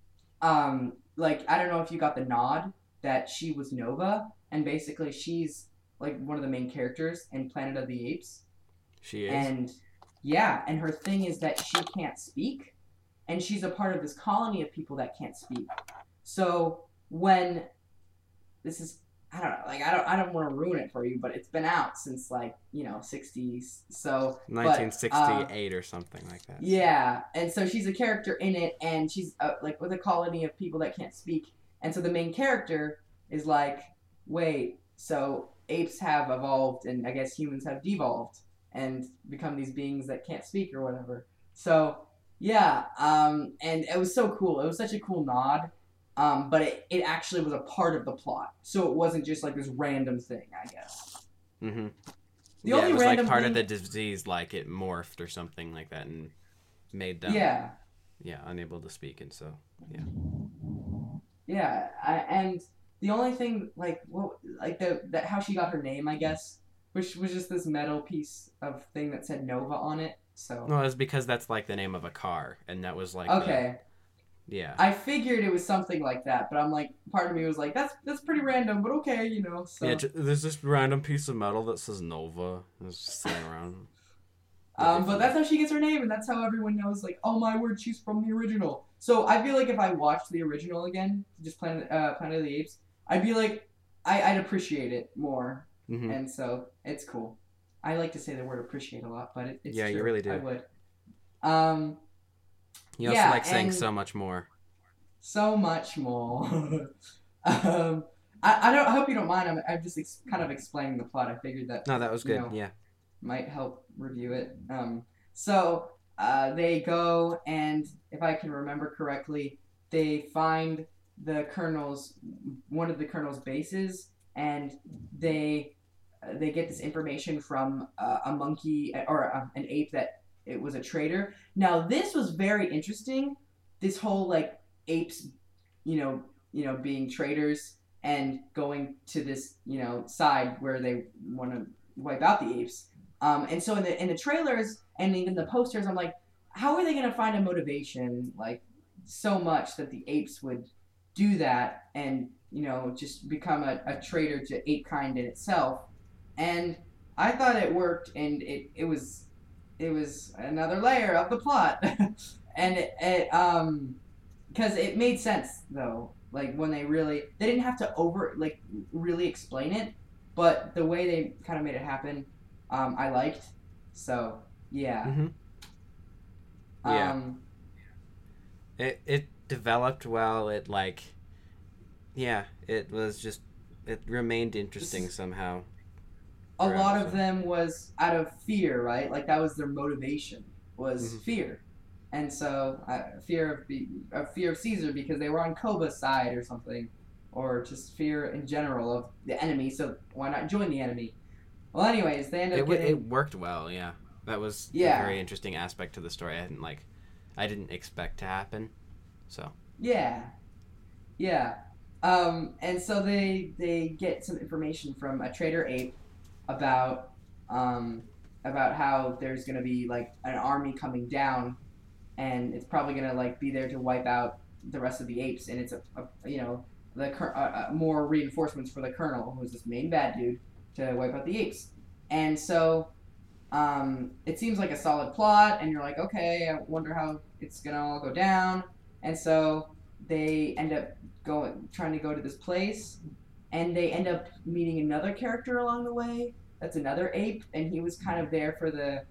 like I don't know if you got the nod that she was Nova, and basically she's like one of the main characters in Planet of the Apes. She is. And yeah, and her thing is that she can't speak, and she's a part of this colony of people that can't speak. So when this is, I don't know, like I don't want to ruin it for you, but it's been out since like 60s. So, but 1968 or something like that. yeah, and so she's a character in it, and she's like with a colony of people that can't speak, and so the main character is like, wait, so apes have evolved, and I guess humans have devolved and become these beings that can't speak or whatever. So yeah, and it was so cool. It was such a cool nod. But it actually was a part of the plot, so it wasn't just like this random thing, I guess. Mm-hmm. The Yeah, it only was like random part of the thing, disease, like it morphed or something like that, and made them, yeah, yeah, unable to speak, and so yeah. yeah, and the only thing like what like the that how she got her name, I guess, which was just this metal piece of thing that said Nova on it. So No, it's because that's like the name of a car, and that was like the okay, yeah. I figured it was something like that, but I'm like, part of me was like, that's pretty random, but okay, Yeah, So, there's this random piece of metal that says Nova. It's just sitting around. That'd be but funny. that's how she gets her name, and that's how everyone knows. Like, oh my word, she's from the original. So I feel like if I watched the original again, just Planet of the Apes, I'd be like, I'd appreciate it more, Mm-hmm. and so it's cool. I like to say the word appreciate a lot, but it's Yeah, you true. really I do. would. Um, You also yeah, like saying and so much more. so much more. I don't. I hope you don't mind. I'm just kind of explaining the plot. I figured that No, that was you good. know Yeah. might help review it. So they go, and if I can remember correctly, they find the colonel's one of the colonel's bases, and they get this information from a monkey or an ape that it was a traitor. Now this was very interesting. This whole like apes, being traitors and going to this side where they want to wipe out the apes. And so in the trailers and even the posters, I'm like, how are they gonna find a motivation like so much that the apes would do that and just become a traitor to ape kind in itself? And I thought it worked, and it was another layer of the plot, and because it made sense though. Like when they didn't have to really explain it, but the way they kind of made it happen, I liked. So yeah. Mm-hmm. Yeah. Um, It developed well. It was just, it remained interesting somehow. a lot of them was out of fear, right? Like that was their motivation was Mm-hmm. fear, and so fear of Caesar because they were on Koba's side or something, or just fear in general of the enemy. So why not join the enemy? Well, anyways, they end up It getting worked well. Yeah, that was a yeah, very interesting aspect to the story. I didn't expect to happen. So yeah, yeah. And so they get some information from a trader ape about um, about how there's gonna be like an army coming down, and it's probably gonna like be there to wipe out the rest of the apes, and it's more reinforcements for the colonel, who's this main bad dude, to wipe out the apes, and so it seems like a solid plot, and you're like, okay, I wonder how it's gonna all go down, and so they end up trying to go to this place, and they end up meeting another character along the way. That's another ape, and he was kind of there for the,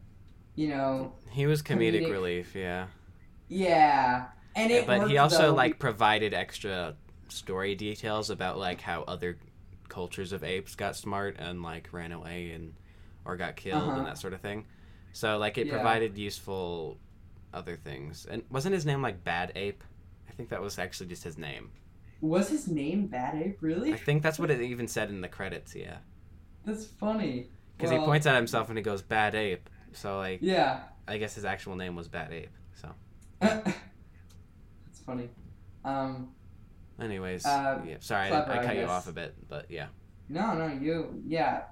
he was comedic comedic. relief. Yeah. Yeah, and it But he worked also though. like provided extra story details about like how other cultures of apes got smart and like ran away and or got Uh killed and huh. that sort of thing. So like it Yeah. provided useful other things. And wasn't his name like Bad Ape? I think that was actually just his name. Was his name Bad Ape? I Really? think that's what it even said in the credits. Yeah, That's funny. because he points Well, at himself and he goes Bad Ape. So like yeah. I guess his actual name was Bad Ape. So yeah. That's funny. Um. Anyways, Uh. yeah. Sorry, Clever, I I cut you off guess. a bit, but yeah. No, no, you. Yeah.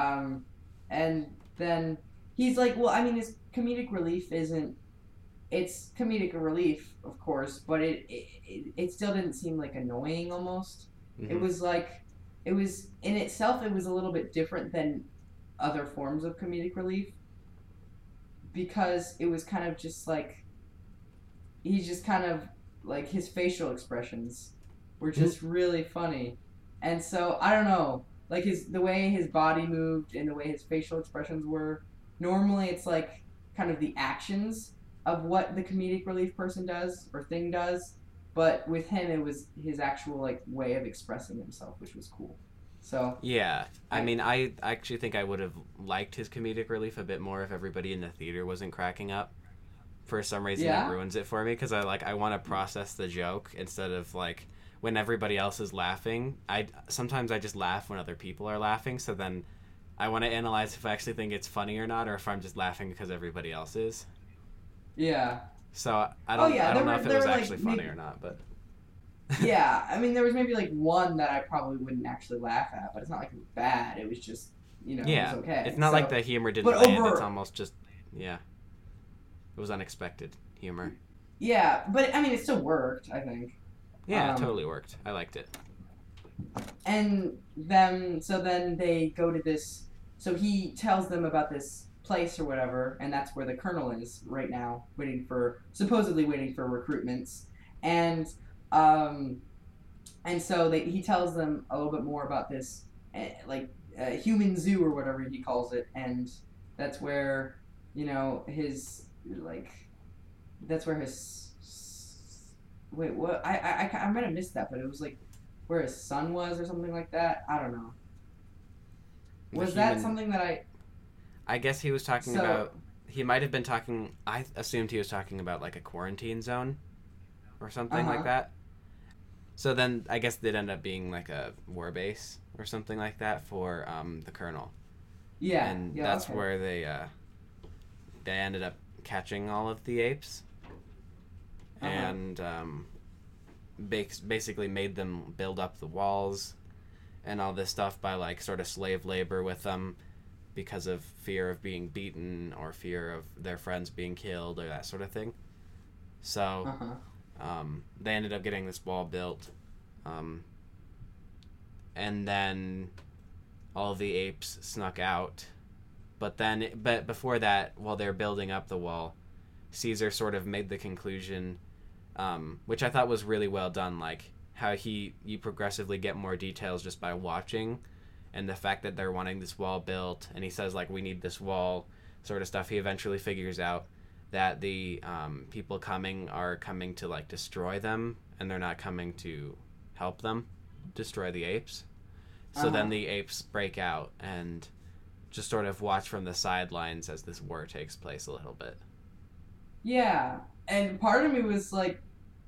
And then he's like, well, I mean, his comedic relief isn't. It's comedic relief, of course, but it still didn't seem like annoying. Almost, it Hmm. was like, it was in itself. It was a little bit different than other forms of comedic relief because it was kind of just like he's just kind of like his facial expressions were just really funny. And so I don't know, like the way his body moved and the way his facial expressions were. Normally it's like kind of the actions of what the comedic relief person does or thing does, but with him it was his actual like way of expressing himself, which was cool. So Yeah, I I mean, I actually think I would have liked his comedic relief a bit more if everybody in the theater wasn't cracking up. For some reason, it yeah, ruins it for me because I want to process the joke instead of like when everybody else is laughing. I just laugh when other people are laughing. So then I want to analyze if I actually think it's funny or not, or if I'm just laughing because everybody else is. yeah. So Oh yeah, I there don't know were if it there was were actually like funny maybe or not, but yeah, I mean, there was maybe like one that I probably wouldn't actually laugh at, but it's not like it was bad. It was just, it was yeah, okay. it's not like So, the humor but didn't land. It's over, almost just yeah, it was unexpected humor. yeah, but I mean, it still worked, I think. Yeah, it Um, totally worked. I liked it. so then they go to this. So he tells them about this place or whatever, and that's where the colonel is right now, supposedly waiting for recruitments, and um, and so he tells them a little bit more about this human zoo or whatever he calls it, and that's where his like that's where his wait what I might have missed that, but it was like where his son was or something like that. I don't know. The Was that human. something that I guess he was talking so about. He might have been talking. I assumed he was talking about like a quarantine zone, or uh something like huh that. So then I guess they'd end up being like a war base or something like that for the colonel, yeah and yeah that's okay where they ended up catching all of the apes uh huh and basically made them build up the walls and all this stuff by like sort of slave labor with them because of fear of being beaten or fear of their friends being killed or that sort of thing. So they ended up getting this wall built. And then all of the apes snuck out. But before that, while they're building up the wall, Caesar sort of made the conclusion, which I thought was really well done, like how you progressively get more details just by watching, and the fact that they're wanting this wall built, and he says, like, we need this wall sort of stuff. He eventually figures out that the people are coming to, like, destroy them, and they're not coming to help them destroy the apes. So then the apes break out and just sort of watch from the sidelines as this war takes place a little bit. Yeah, and part of me was like,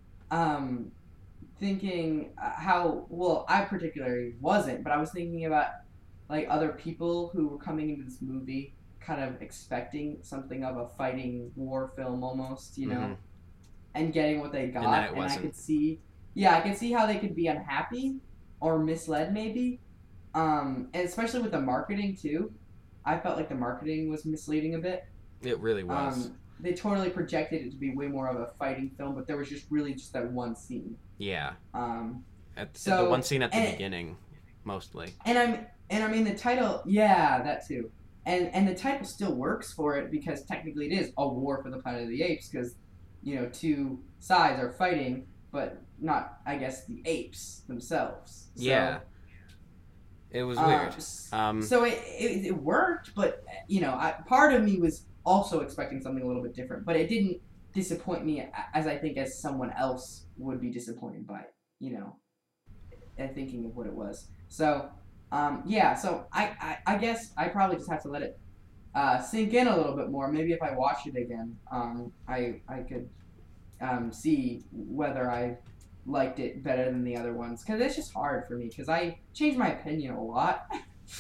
thinking I particularly wasn't, but I was thinking about like other people who were coming into this movie kind of expecting something of a fighting war film almost, and getting what they got, and then it and wasn't. I could see how they could be unhappy or misled maybe, and especially with the marketing too. I felt like the marketing was misleading a bit. It really was. They totally projected it to be way more of a fighting film, but there was just that one scene. Yeah. So the one scene at the beginning, mostly. And I mean the title, yeah, that too. And the title still works for it because technically it is a war for the Planet of the Apes because, two sides are fighting, but not, I guess, the apes themselves. So, yeah. It was weird. So it worked, but, part of me was also expecting something a little bit different, but it didn't disappoint me as I think as someone else would be disappointed by it, and thinking of what it was. So, so I guess I probably just have to let it sink in a little bit more. Maybe if I watch it again, I could see whether I liked it better than the other ones, because it's just hard for me because I change my opinion a lot.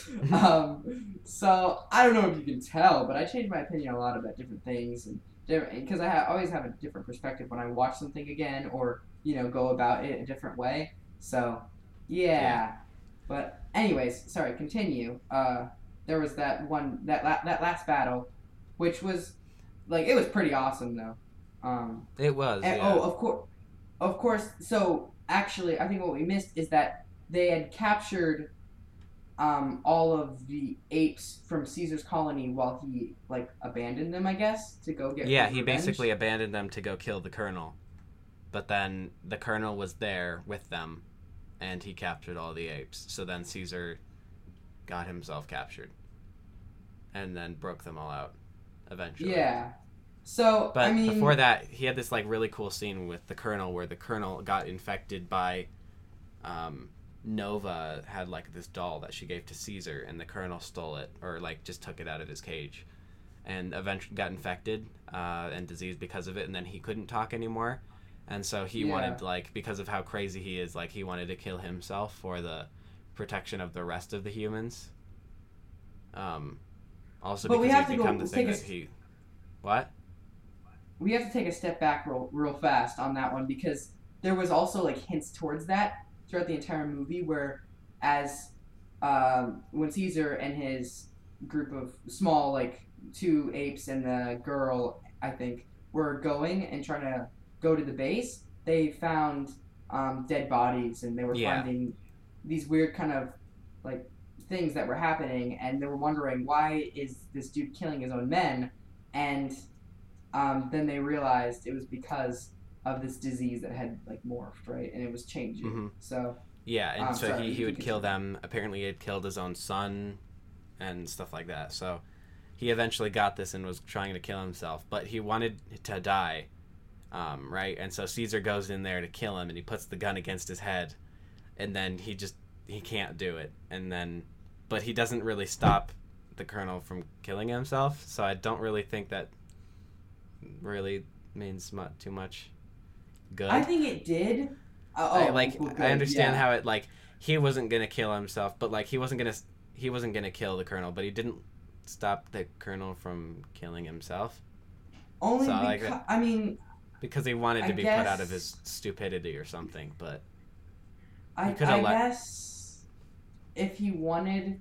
So I don't know if you can tell, but I change my opinion a lot about different things, and because I always have a different perspective when I watch something again or go about it a different way. So yeah. But anyways, sorry, continue. There was that last battle, which was like, it was pretty awesome though. It was. And, yeah. Of course. So actually, I think what we missed is that they had captured all of the apes from Caesar's colony while he abandoned them, I guess, to go get he revenge. basically abandoned them to go kill the colonel, but then the colonel was there with them, and he captured all the apes. So then Caesar got himself captured, and then broke them all out eventually. Yeah. So, but before that, he had this really cool scene with the colonel where the colonel got infected by Nova had this doll that she gave to Caesar, and the colonel stole it or just took it out of his cage, and eventually got infected and diseased because of it, and then he couldn't talk anymore, and so he wanted because of how crazy he is, he wanted to kill himself for the protection of the rest of the humans. Also, but because he's become the thing that he. What? We have to take a step back real fast on that one, because there was also hints towards that throughout the entire movie, where as when Caesar and his group of small 2 apes and the girl, I think, were going and trying to go to the base, they found dead bodies, and they were finding these weird kind of things that were happening, and they were wondering, why is this dude killing his own men? And then they realized it was because of this disease that had morphed, right? And it was changing. Mm-hmm. So and so he would kill them. Apparently he had killed his own son and stuff like that. So he eventually got this and was trying to kill himself, but he wanted to die, right? And so Caesar goes in there to kill him, and he puts the gun against his head, and then he can't do it. And then, but he doesn't really stop the colonel from killing himself, so I don't really think that really means too much good. I think it did. I understand how it he wasn't gonna kill himself, but he wasn't gonna kill the colonel, but he didn't stop the colonel from killing himself. Only because because he wanted to be put out of his stupidity or something. But I guess if he wanted,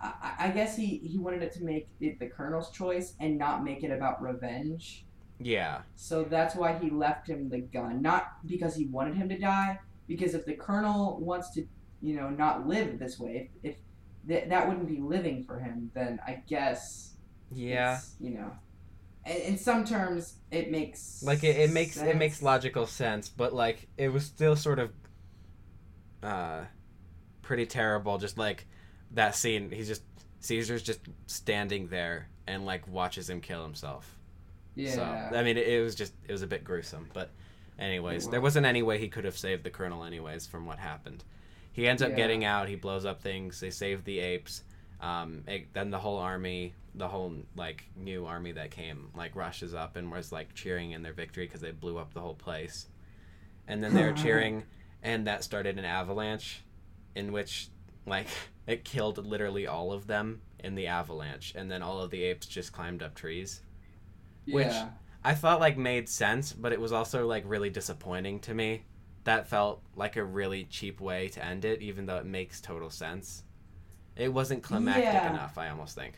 I guess he wanted it to make it the Colonel's choice and not make it about revenge. Yeah. So that's why he left him the gun, not because he wanted him to die. Because if the Colonel wants to, not live this way, if that wouldn't be living for him, then I guess Yeah. it's in some terms it makes Like it makes sense. logical sense, but like it was still sort of uh pretty terrible. Just like that scene, Caesar's just standing there and like watches him kill himself. So Yeah, I mean, it was a bit gruesome, but it anyways, there was. wasn't any way he could have saved the colonel anyways from what happened. He ends up Yeah. getting out. He blows up things. They save the apes. Then the whole army, the whole like new army that came, like rushes up and was like cheering in their victory because they blew up the whole place. And then they were cheering, and that started an avalanche, in which like it killed literally all of them in the avalanche, and then all of the apes just climbed up trees, which Yeah. I thought like made sense, but it was also like really disappointing to me. That felt like a really cheap way to end it, even though it makes total sense. It wasn't climactic Yeah. enough, I almost think.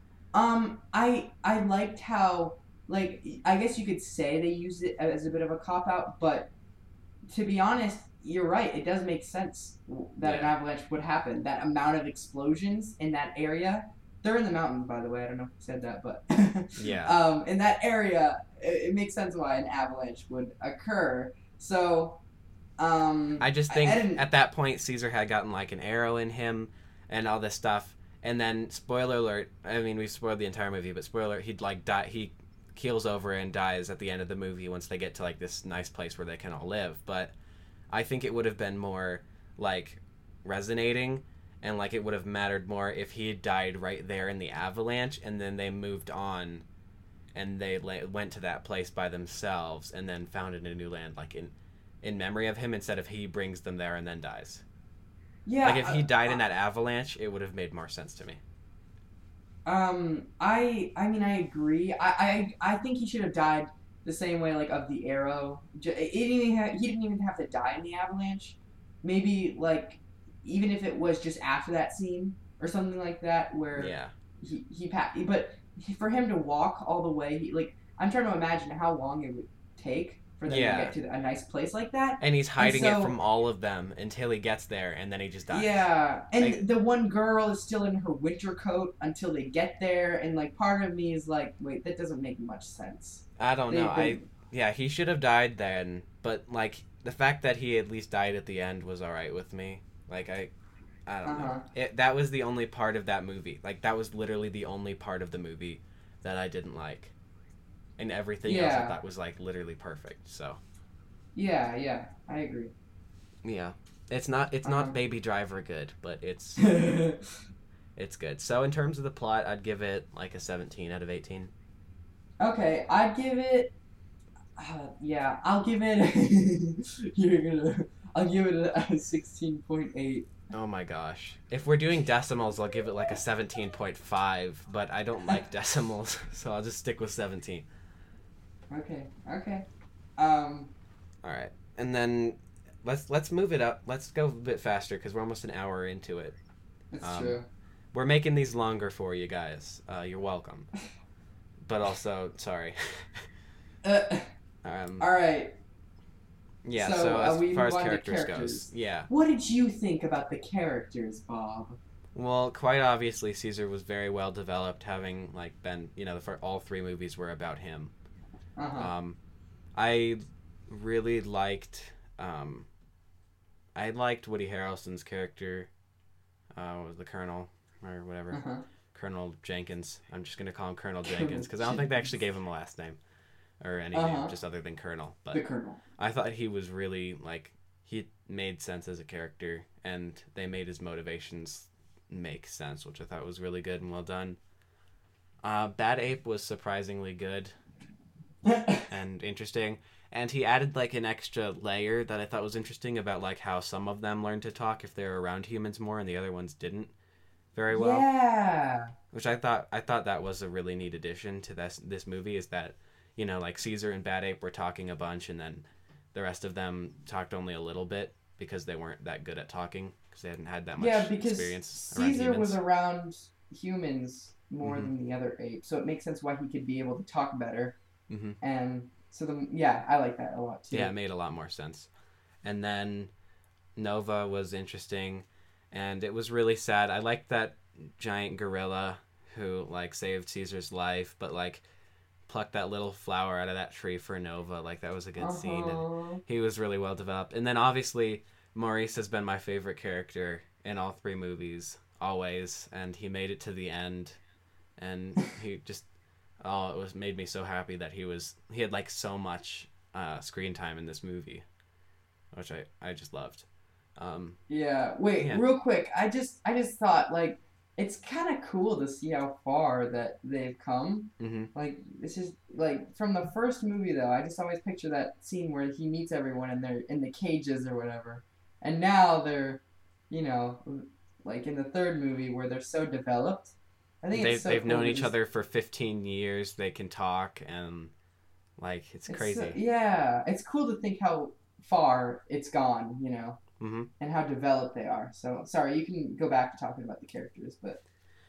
I liked how, like, I guess you could say they used it as a bit of a cop out, but to be honest, you're right. It does make sense that an Yeah. avalanche would happen. That amount of explosions in that area. They're in the mountains, by the way. I don't know if you said that, but Yeah. in that area, it makes sense why an avalanche would occur. So, I just I think didn't. at that point Caesar had gotten like an arrow in him and all this stuff. And then spoiler alert, I mean we've spoiled the entire movie, but spoiler alert, he'd like die he keels over and dies at the end of the movie once they get to like this nice place where they can all live. But I think it would have been more like resonating and like it would have mattered more if he had died right there in the avalanche and then they moved on and they went to that place by themselves and then founded a new land like in memory of him instead of he brings them there and then dies. Like if he Yeah. died in that avalanche, it would have made more sense to me. I mean, I agree. I think he should have died the same way, like of the arrow. He didn't even have to die in the avalanche. Maybe like even if it was just after that scene or something like that, where Yeah. but for him to walk all the way, I'm trying to imagine how long it would take for them to Yeah. get to a nice place like that. And he's And hiding it from so all of them until he gets there and then he just dies. yeah, Like and the one girl is still in her winter coat until they get there, and like part of me is like, wait, that doesn't make much sense. I don't know. They've been, Yeah, he should have died then, but like the fact that he at least died at the end was all right with me. Like I don't know. huh, That was the only part of that movie. Like that was literally the only part of the movie that I didn't like. And everything else I yeah, thought was like literally perfect. So, yeah, I agree. yeah. It's Uh not Baby Driver good, but huh. it's good. So in terms of the plot, I'd give it like a 17 out of 18. Okay, I'd give it. Yeah, I'll give it. I'll give it a 16.8. Oh my gosh. If we're doing decimals, I'll give it like a 17.5, but I don't like decimals, so I'll just stick with 17. Okay. Um, All right. And then let's move it up. Let's go a bit faster cuz we're almost an hour into it. it's Um true. we're making these longer for you guys. You're welcome. But also, sorry. Uh, um all right. yeah, So so as we far move as on to characters goes. characters. Yeah. What did you think about the characters, Bob? Well, quite obviously Caesar was very well developed having like been, for all three movies were about him. Uh huh. Um I really liked um I liked Woody Harrelson's character, was the Colonel or whatever, Uh huh. Colonel Jenkins. I'm just gonna call him Colonel Jenkins because I don't think they actually gave him a last name or any name Uh-huh. just other than Colonel. The But Colonel. I thought he was really like he made sense as a character, and they made his motivations make sense, which I thought was really good and well done. Bad Ape was surprisingly good and interesting. And he added like an extra layer that I thought was interesting about like how some of them learned to talk if they were around humans more and the other ones didn't very well. Yeah. Which I thought that was a really neat addition to this movie is that, like Caesar and Bad Ape were talking a bunch and then the rest of them talked only a little bit. because they weren't that good at talking because they hadn't had that much Yeah, because experience around Caesar humans. was around humans more Mm-hmm. than the other apes, so it makes sense why he could be able to talk better. Mm-hmm. And so yeah, I like that a lot Yeah, too. it made a lot more sense. And then Nova was interesting, and it was really sad. I liked that giant gorilla who like saved Caesar's life, but like plucked that little flower out of that tree for Nova. Like that was a good Uh scene, and huh. he was really well developed. And then obviously Maurice has been my favorite character in all three movies always, and he made it to the end, and he just it was made me so happy that he had like so much screen time in this movie, which I just loved. Um, Yeah. Wait, yeah. real quick. I just thought like it's kind of cool to see how far that they've come. Mm-hmm. Like it's just like from the first movie though. I just always picture that scene where he meets everyone and they're in the cages or whatever, and now they're, you know, like in the third movie where they're so developed. I think it's so They've cool known to each just other for 15 years. They can talk and like it's it's so, crazy. yeah, it's cool to think how far it's gone, Mm-hmm. and how developed they are. So sorry, you can go back to talking about the characters, but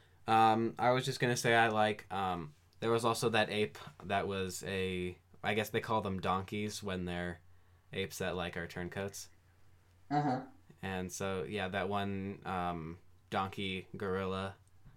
I was just gonna say I like. There was also that ape that was a. I guess they call them donkeys when they're apes that like are turncoats. uh huh. And so yeah, that one donkey gorilla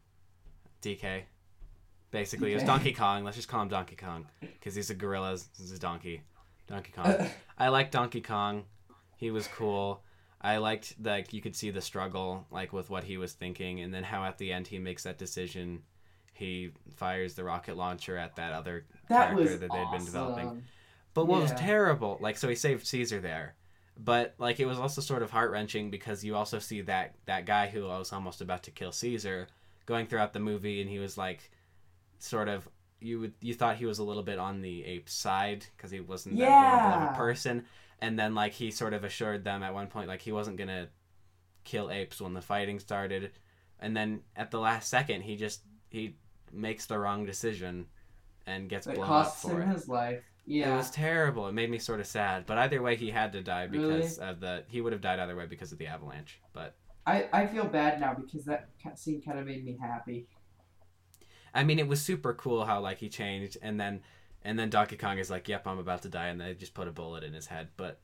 DK. Basically, it was Okay. Donkey Kong. Let's just call him Donkey Kong because he's a gorilla. This is a donkey. Donkey Kong. I liked Donkey Kong. He was cool. I liked that you could see the struggle, like with what he was thinking, and then how at the end he makes that decision. He fires the rocket launcher at that other That character was that they'd been developing. awesome. But what was Yeah. terrible, like, so he saved Caesar there, but like it was also sort of heart wrenching because you also see that guy who was almost about to kill Caesar going throughout the movie, and he was like, sort of you thought he was a little bit on the ape side because he wasn't that horrible of a Yeah. person, and then like he sort of assured them at one point like he wasn't gonna kill apes when the fighting started, and then at the last second he makes the wrong decision and gets That blown up costs for him it. his life. It Yeah. was terrible. It made me sort of sad, but either way he had to die Really? because of he would have died either way because of the avalanche. But I feel bad now because that scene kind of made me happy. I mean, it was super cool how like he changed, and then Donkey Kong is like, "Yep, I'm about to die," and they just put a bullet in his head. But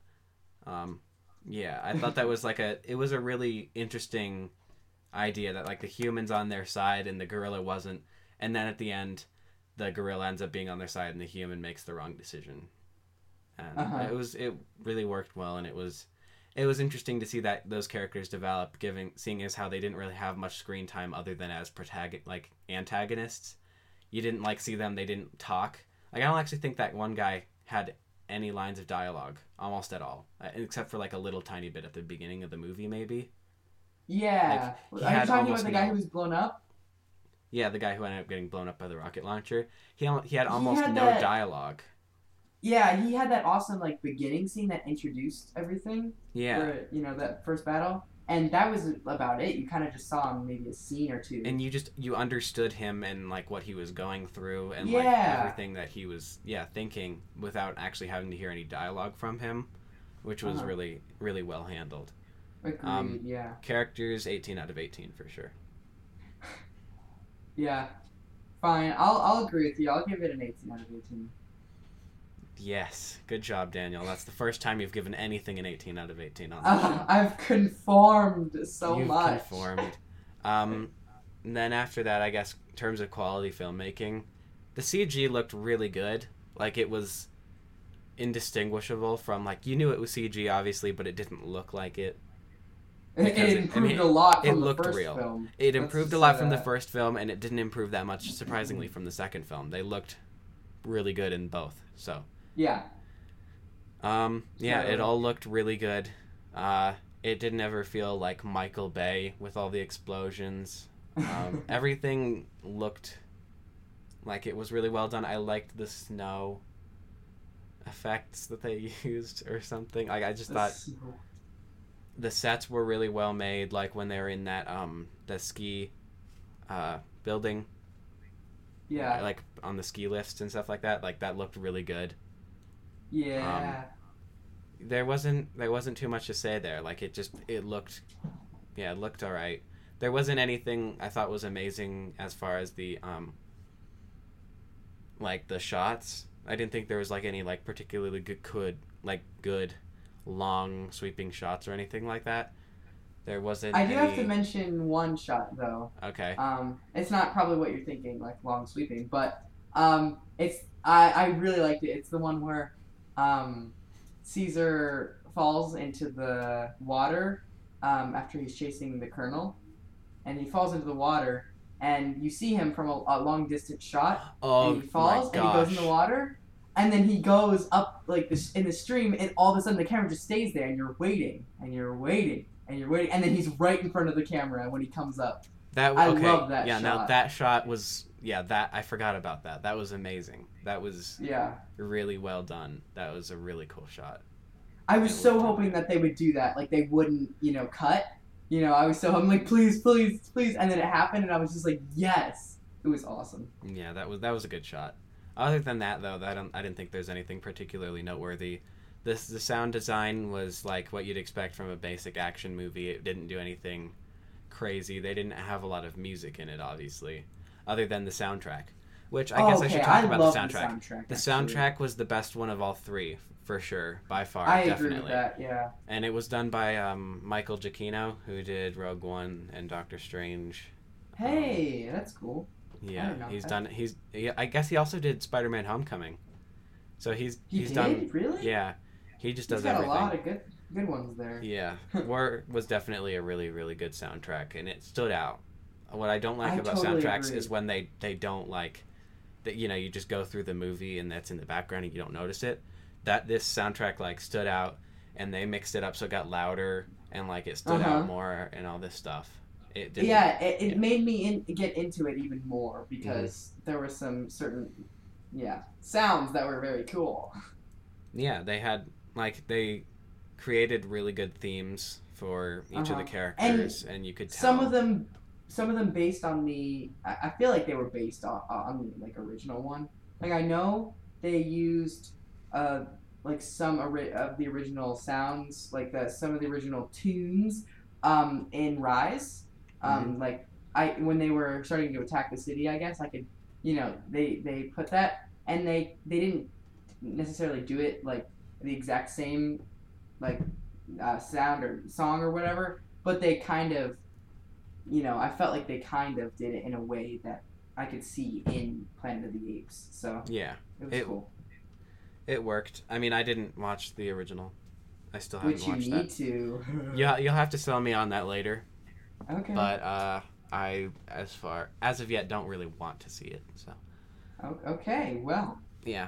yeah, I thought that was like it was a really interesting idea that like the humans on their side and the gorilla wasn't, and then at the end, the gorilla ends up being on their side and the human makes the wrong decision, Uh and huh. it really worked well, and it was interesting to see that those characters develop, seeing as how they didn't really have much screen time other than as like antagonists. You didn't like see them; they didn't talk. Like I don't actually think that one guy had any lines of dialogue almost at all, except for like a little tiny bit at the beginning of the movie, maybe. Like Yeah. he Are you had talking about almost the guy who no. was blown up? Yeah, the guy who ended up getting blown up by the rocket launcher. He had He almost had no that. dialogue. Yeah, he had that awesome like beginning scene that introduced everything Yeah, for that first battle, and that was about it. You kind of just saw him maybe a scene or two. and you understood him and like what he was going through and like Yeah. everything that he was thinking without actually having to hear any dialogue from him, which Uh was huh. really well handled. Agreed. Yeah. Characters 18 out of 18 for sure. Yeah. Fine. I'll agree with you. I'll give it an 18 out of 18. Yes, good job, Daniel. That's the first time you've given anything an 18 out of 18 on this show. I've conformed so You've much. conformed. And then after that, I guess, in terms of quality filmmaking, the CG looked really good. Like, it was indistinguishable from, like, you knew it was CG, obviously, but it didn't look like it. It improved a lot It from the looked first real. film. It Let's improved just a lot say from the that. first film, and it didn't improve that much, surprisingly, from the second film. They looked really good in both. So, Yeah. yeah, it Totally. all looked really good. It didn't ever feel like Michael Bay with all the explosions. Everything looked like it was really well done. I liked the snow effects that they used or something. Like I just thought the sets were really well made. Like when they were in that the ski building, Yeah. like on the ski lifts and stuff like that. Like that looked really good. Yeah. there wasn't too much to say there. Like it looked, yeah, it looked all right. There wasn't anything I thought was amazing as far as the like the shots. I didn't think there was like any like particularly good long sweeping shots or anything like that. There wasn't I do have any. to mention one shot though. Okay. It's not probably what you're thinking, like long sweeping, but it's I really liked it. It's the one where Caesar falls into the water after he's chasing the colonel, and he falls into the water, and you see him from a long distance shot, Oh and he falls my and he goes in gosh. the water, and then he goes up like this in the stream, and all of a sudden the camera just stays there, and you're waiting, and you're waiting, and you're waiting, and then he's right in front of the camera when he comes up. That I okay. love that Yeah, shot. now that shot was that I forgot about that. That was amazing. That was Yeah. really well done. That was a really cool shot. I was It so looked hoping really that they would do that. Like they wouldn't, cut. I'm like, please, please, please, and then it happened, and I was just like, yes, it was awesome. Yeah, that was a good shot. Other than that though, I didn't think there's anything particularly noteworthy. The sound design was like what you'd expect from a basic action movie. It didn't do anything crazy. They didn't have a lot of music in it, obviously, other than the soundtrack. Which I guess I should talk about love the soundtrack. The actually. soundtrack was the best one of all three, for sure, by far, I definitely. agree with that. Yeah. And it was done by Michael Giacchino, who did Rogue One and Doctor Strange. Hey, that's cool. Yeah, didn't know he's that. done. I guess he also did Spider-Man: Homecoming. So He he's did? done. Really? Yeah, he just He's does got everything. a lot of good ones there. Yeah, War was definitely a really really good soundtrack, and it stood out. What I don't like I about totally soundtracks agree. is when they don't like that. You just go through the movie and that's in the background and you don't notice it. That this soundtrack like stood out, and they mixed it up so it got louder and like it stood out more and all this stuff. It didn't. Yeah, it made me get into it even more because there were some certain, sounds that were very cool. Yeah, they created really good themes for each of the characters, and you could tell Some of them based on I feel like they were based on the like original one. Like I know they used like some of the original sounds, like some of the original tunes in Rise. Like when they were starting to attack the city, I guess I could, they put that, and they didn't necessarily do it like the exact same like sound or song or whatever, but they kind of, I felt like they kind of did it in a way that I could see in Planet of the Apes. So yeah, it was cool. It worked. I mean, I didn't watch the original. I still haven't Which you watched need that. to. Yeah, you'll have to sell me on that later. Okay. But I, as of yet, don't really want to see it. So. Okay. Well. Yeah.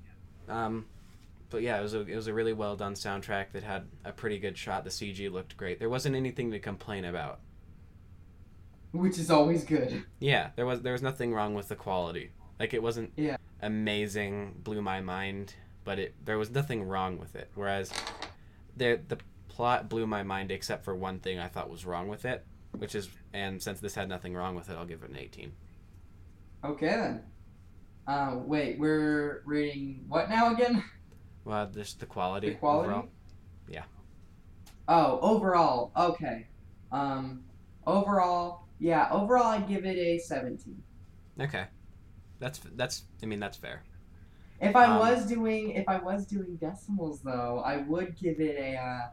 But yeah, it was a really well done soundtrack that had a pretty good shot. The CG looked great. There wasn't anything to complain about. Which is always good. Yeah, there was nothing wrong with the quality. Like it wasn't Yeah. amazing, blew my mind, but there was nothing wrong with it. Whereas the plot blew my mind except for one thing I thought was wrong with it, and since this had nothing wrong with it, I'll give it an 18. Okay then. Wait, we're rating what now again? Well, just the quality. The quality? Overall. Yeah. Oh, overall. Okay. Overall I'd give it a 17. Okay. That's fair. If I was doing decimals though, I would give it a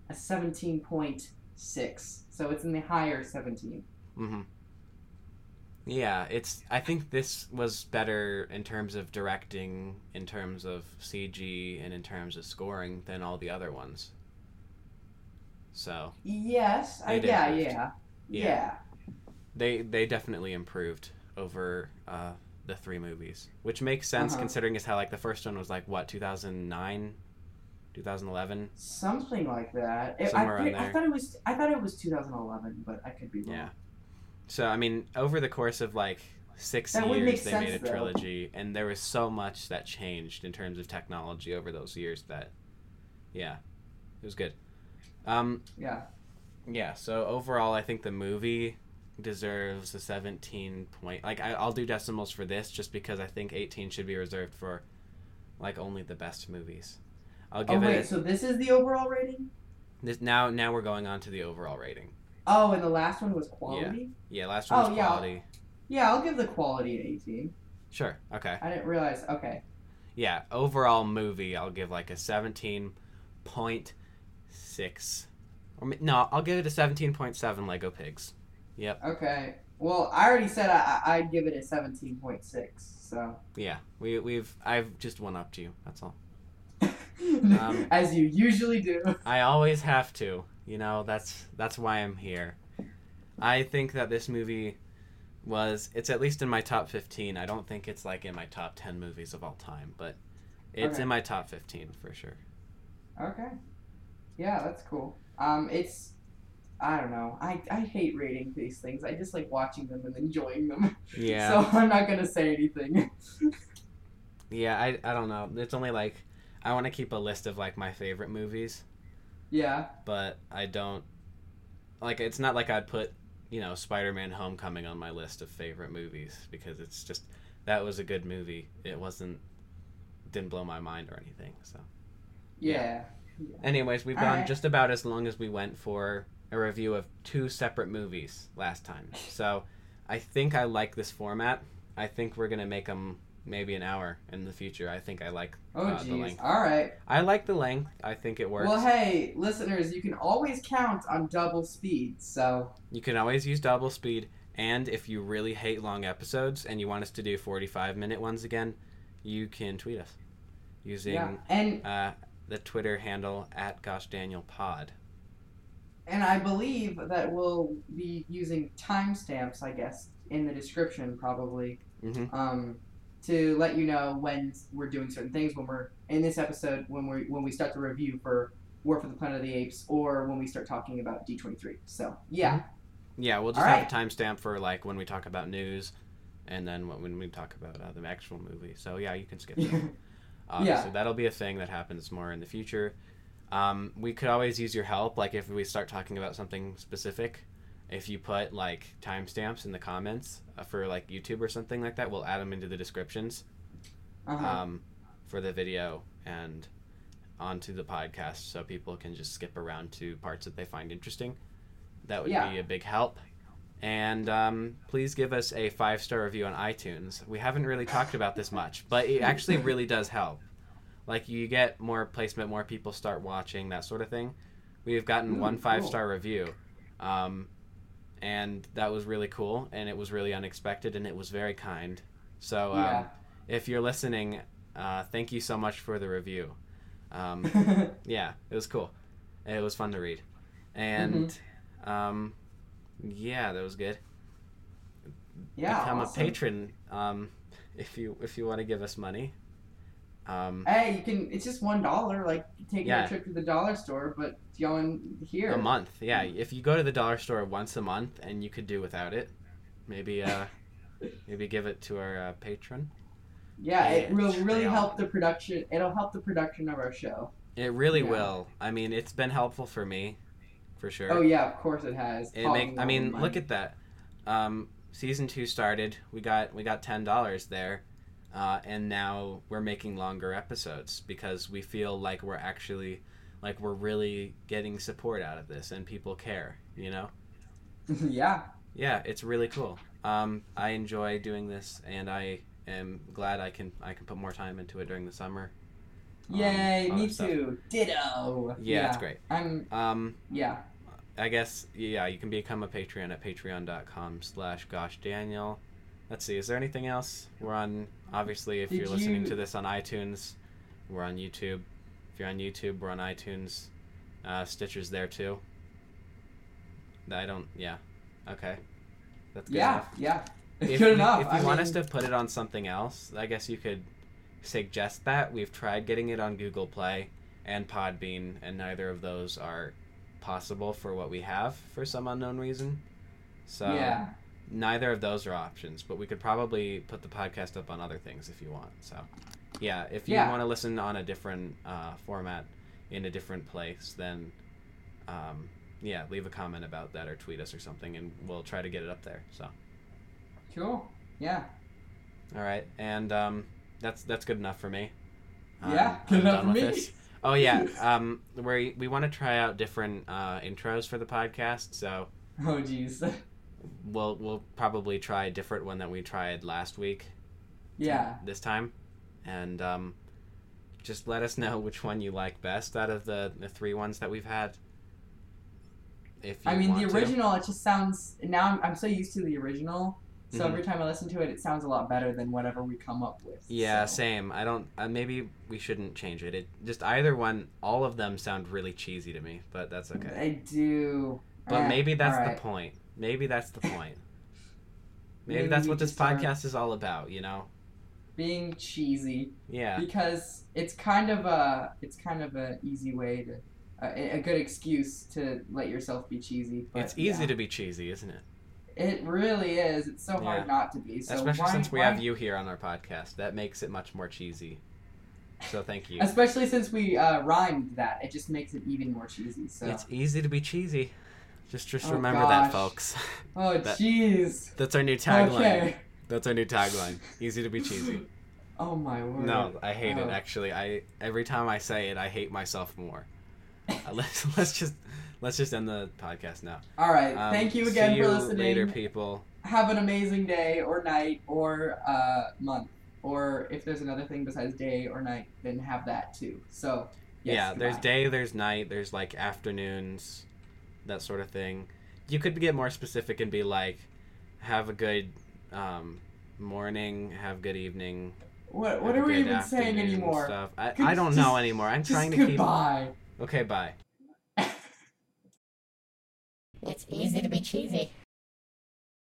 17.6. So it's in the higher 17. Mm-hmm. Yeah, I think this was better in terms of directing, in terms of CG, and in terms of scoring than all the other ones. So. Yes. They did Yeah. improved. Yeah. Yeah. They definitely improved over the three movies, which makes sense considering as how like the first one was like what 2009, 2011, something like that. Somewhere around there. I thought it was 2011, but I could be wrong. Yeah. So I mean, over the course of like 6 That would make years, they sense, made a though. trilogy, and there was so much that changed in terms of technology over those years that, yeah, it was good. Yeah. Yeah. So overall, I think the movie deserves a 17 point. Like I'll do decimals for this just because I think 18 should be reserved for like only the best movies. I'll Oh give wait, it so this is the overall rating? this now we're going on to the overall rating. Oh, and the last one was Yeah. quality? Yeah, last one was Oh yeah, quality. yeah, I'll give the quality an 18. Sure. Okay. I didn't realize. Okay. Yeah, overall movie I'll give like a 17.6. No, I'll give it a 17.7 Lego Pigs. Yep. Okay. Well, I already said I'd give it a 17.6. So. Yeah. I've just one upped you. That's all. As you usually do. I always have to. You know, that's why I'm here. I think that this movie it's at least in my top 15. I don't think it's like in my top 10 movies of all time, but it's in my top 15 for sure. Okay. Yeah, that's cool. It's I don't know. I hate rating these things. I just like watching them and enjoying them. Yeah. So I'm not gonna say anything. Yeah, I don't know. It's only like I want to keep a list of like my favorite movies. Yeah. But I don't like it's not like I'd put, Spider-Man Homecoming on my list of favorite movies because it's just that was a good movie. It didn't blow my mind or anything. So Yeah. Anyways, we've All gone right. just about as long as we went for a review of 2 separate movies last time. So I think I like this format. I think we're gonna make them maybe an hour in the future. I think I like Oh the jeez. length. All right. I like the length. I think it works. Well, hey, listeners, you can always count on double speed. So. You can always use double speed, and if you really hate long episodes and you want us to do 45-minute ones again, you can tweet us using the Twitter handle @GoshDanielPod. And I believe that we'll be using timestamps, I guess, in the description probably, to let you know when we're doing certain things. When we're in this episode, when we start the review for War for the Planet of the Apes, or when we start talking about D23. So yeah. Yeah, we'll just have a timestamp for like when we talk about news, and then when we talk about the actual movie. So yeah, you can skip that. So that'll be a thing that happens more in the future. We could always use your help, like if we start talking about something specific. If you put like timestamps in the comments for like YouTube or something like that, we'll add them into the descriptions for the video and onto the podcast, so people can just skip around to parts that they find interesting. That would be a big help. And please give us a 5-star review on iTunes. We haven't really talked about this much, but it actually really does help. Like, you get more placement, more people start watching, that sort of thing. We've gotten one 5-star review. And that was really cool, and it was really unexpected, and it was very kind. So if you're listening, thank you so much for the review. Yeah, it was cool. It was fun to read. And, yeah, that was good. Yeah, Become awesome. a patron if you want to give us money. Hey, you can. It's just $1, like taking a trip to the dollar store, but going here a month. Yeah, if you go to the dollar store once a month, and you could do without it, maybe give it to our patron. Yeah, it will really help the production. It'll help the production of our show. It really will. I mean, it's been helpful for me, for sure. Oh yeah, of course it has. Look at that. Season 2 started. We got $10 there. And now we're making longer episodes because we feel like we're actually, like we're really getting support out of this and people care, Yeah. Yeah, it's really cool. I enjoy doing this, and I am glad I can put more time into it during the summer. Yay, me too. Ditto. Yeah, it's great. Yeah. I guess, you can become a Patreon at patreon.com/GoshDaniel. Let's see, is there anything else? We're on, obviously, if you're listening to this on iTunes, we're on YouTube. If you're on YouTube, we're on iTunes. Stitcher's there, too. Okay. That's good enough. Yeah. If Good enough. If you want us to put it on something else, I guess you could suggest that. We've tried getting it on Google Play and Podbean, and neither of those are possible for what we have for some unknown reason. So neither of those are options, but we could probably put the podcast up on other things if you want. So if you want to listen on a different format in a different place, then leave a comment about that or tweet us or something, and we'll try to get it up there. So cool. Yeah. All right, and that's good enough for me. Good enough for me. Oh yeah, we want to try out different intros for the podcast, so Oh jeez. we'll probably try a different one that we tried last week. Yeah. This time, and just let us know which one you like best out of the three ones that we've had. If you I mean, the want original, it just sounds. Now I'm so used to the original, so Mhm. every time I listen to it, it sounds a lot better than whatever we come up with. Yeah, so. same. I don't. Maybe we shouldn't change it. It just either one. All of them sound really cheesy to me, but that's okay. I do. But maybe that's alright. the point. Maybe that's the point. Maybe Maybe that's we what this just are podcast is all about. You know? Being cheesy, Yeah. because it's kind of a easy way to a good excuse to let yourself be cheesy. But It's easy to be cheesy, isn't it? It really is. It's so Yeah. hard not to be. So Especially why, since we why- have you here on our podcast. That makes it much more cheesy. So thank you. Especially since we rhymed that, it just makes it even more cheesy. So. It's easy to be cheesy. Just Oh, remember that, gosh. folks. Oh that- jeez. That's our new tagline. Okay. That's our new tagline. Easy to be cheesy. Oh my word. No, I hate it Oh. actually. Every time I say it, I hate myself more. Let's just end the podcast now. All right. Thank you again see for you listening. later, people. Have an amazing day or night or month. Or if there's another thing besides day or night, then have that too. So, yes, Yeah, there's goodbye. day, there's night, there's like afternoons, that sort of thing. You could get more specific and be like, have a good morning, have a good evening. What have a are we good even saying afternoon anymore? Stuff. I Good- don't just- know anymore. I'm Just trying to keep. goodbye. Okay, bye. It's easy to be cheesy.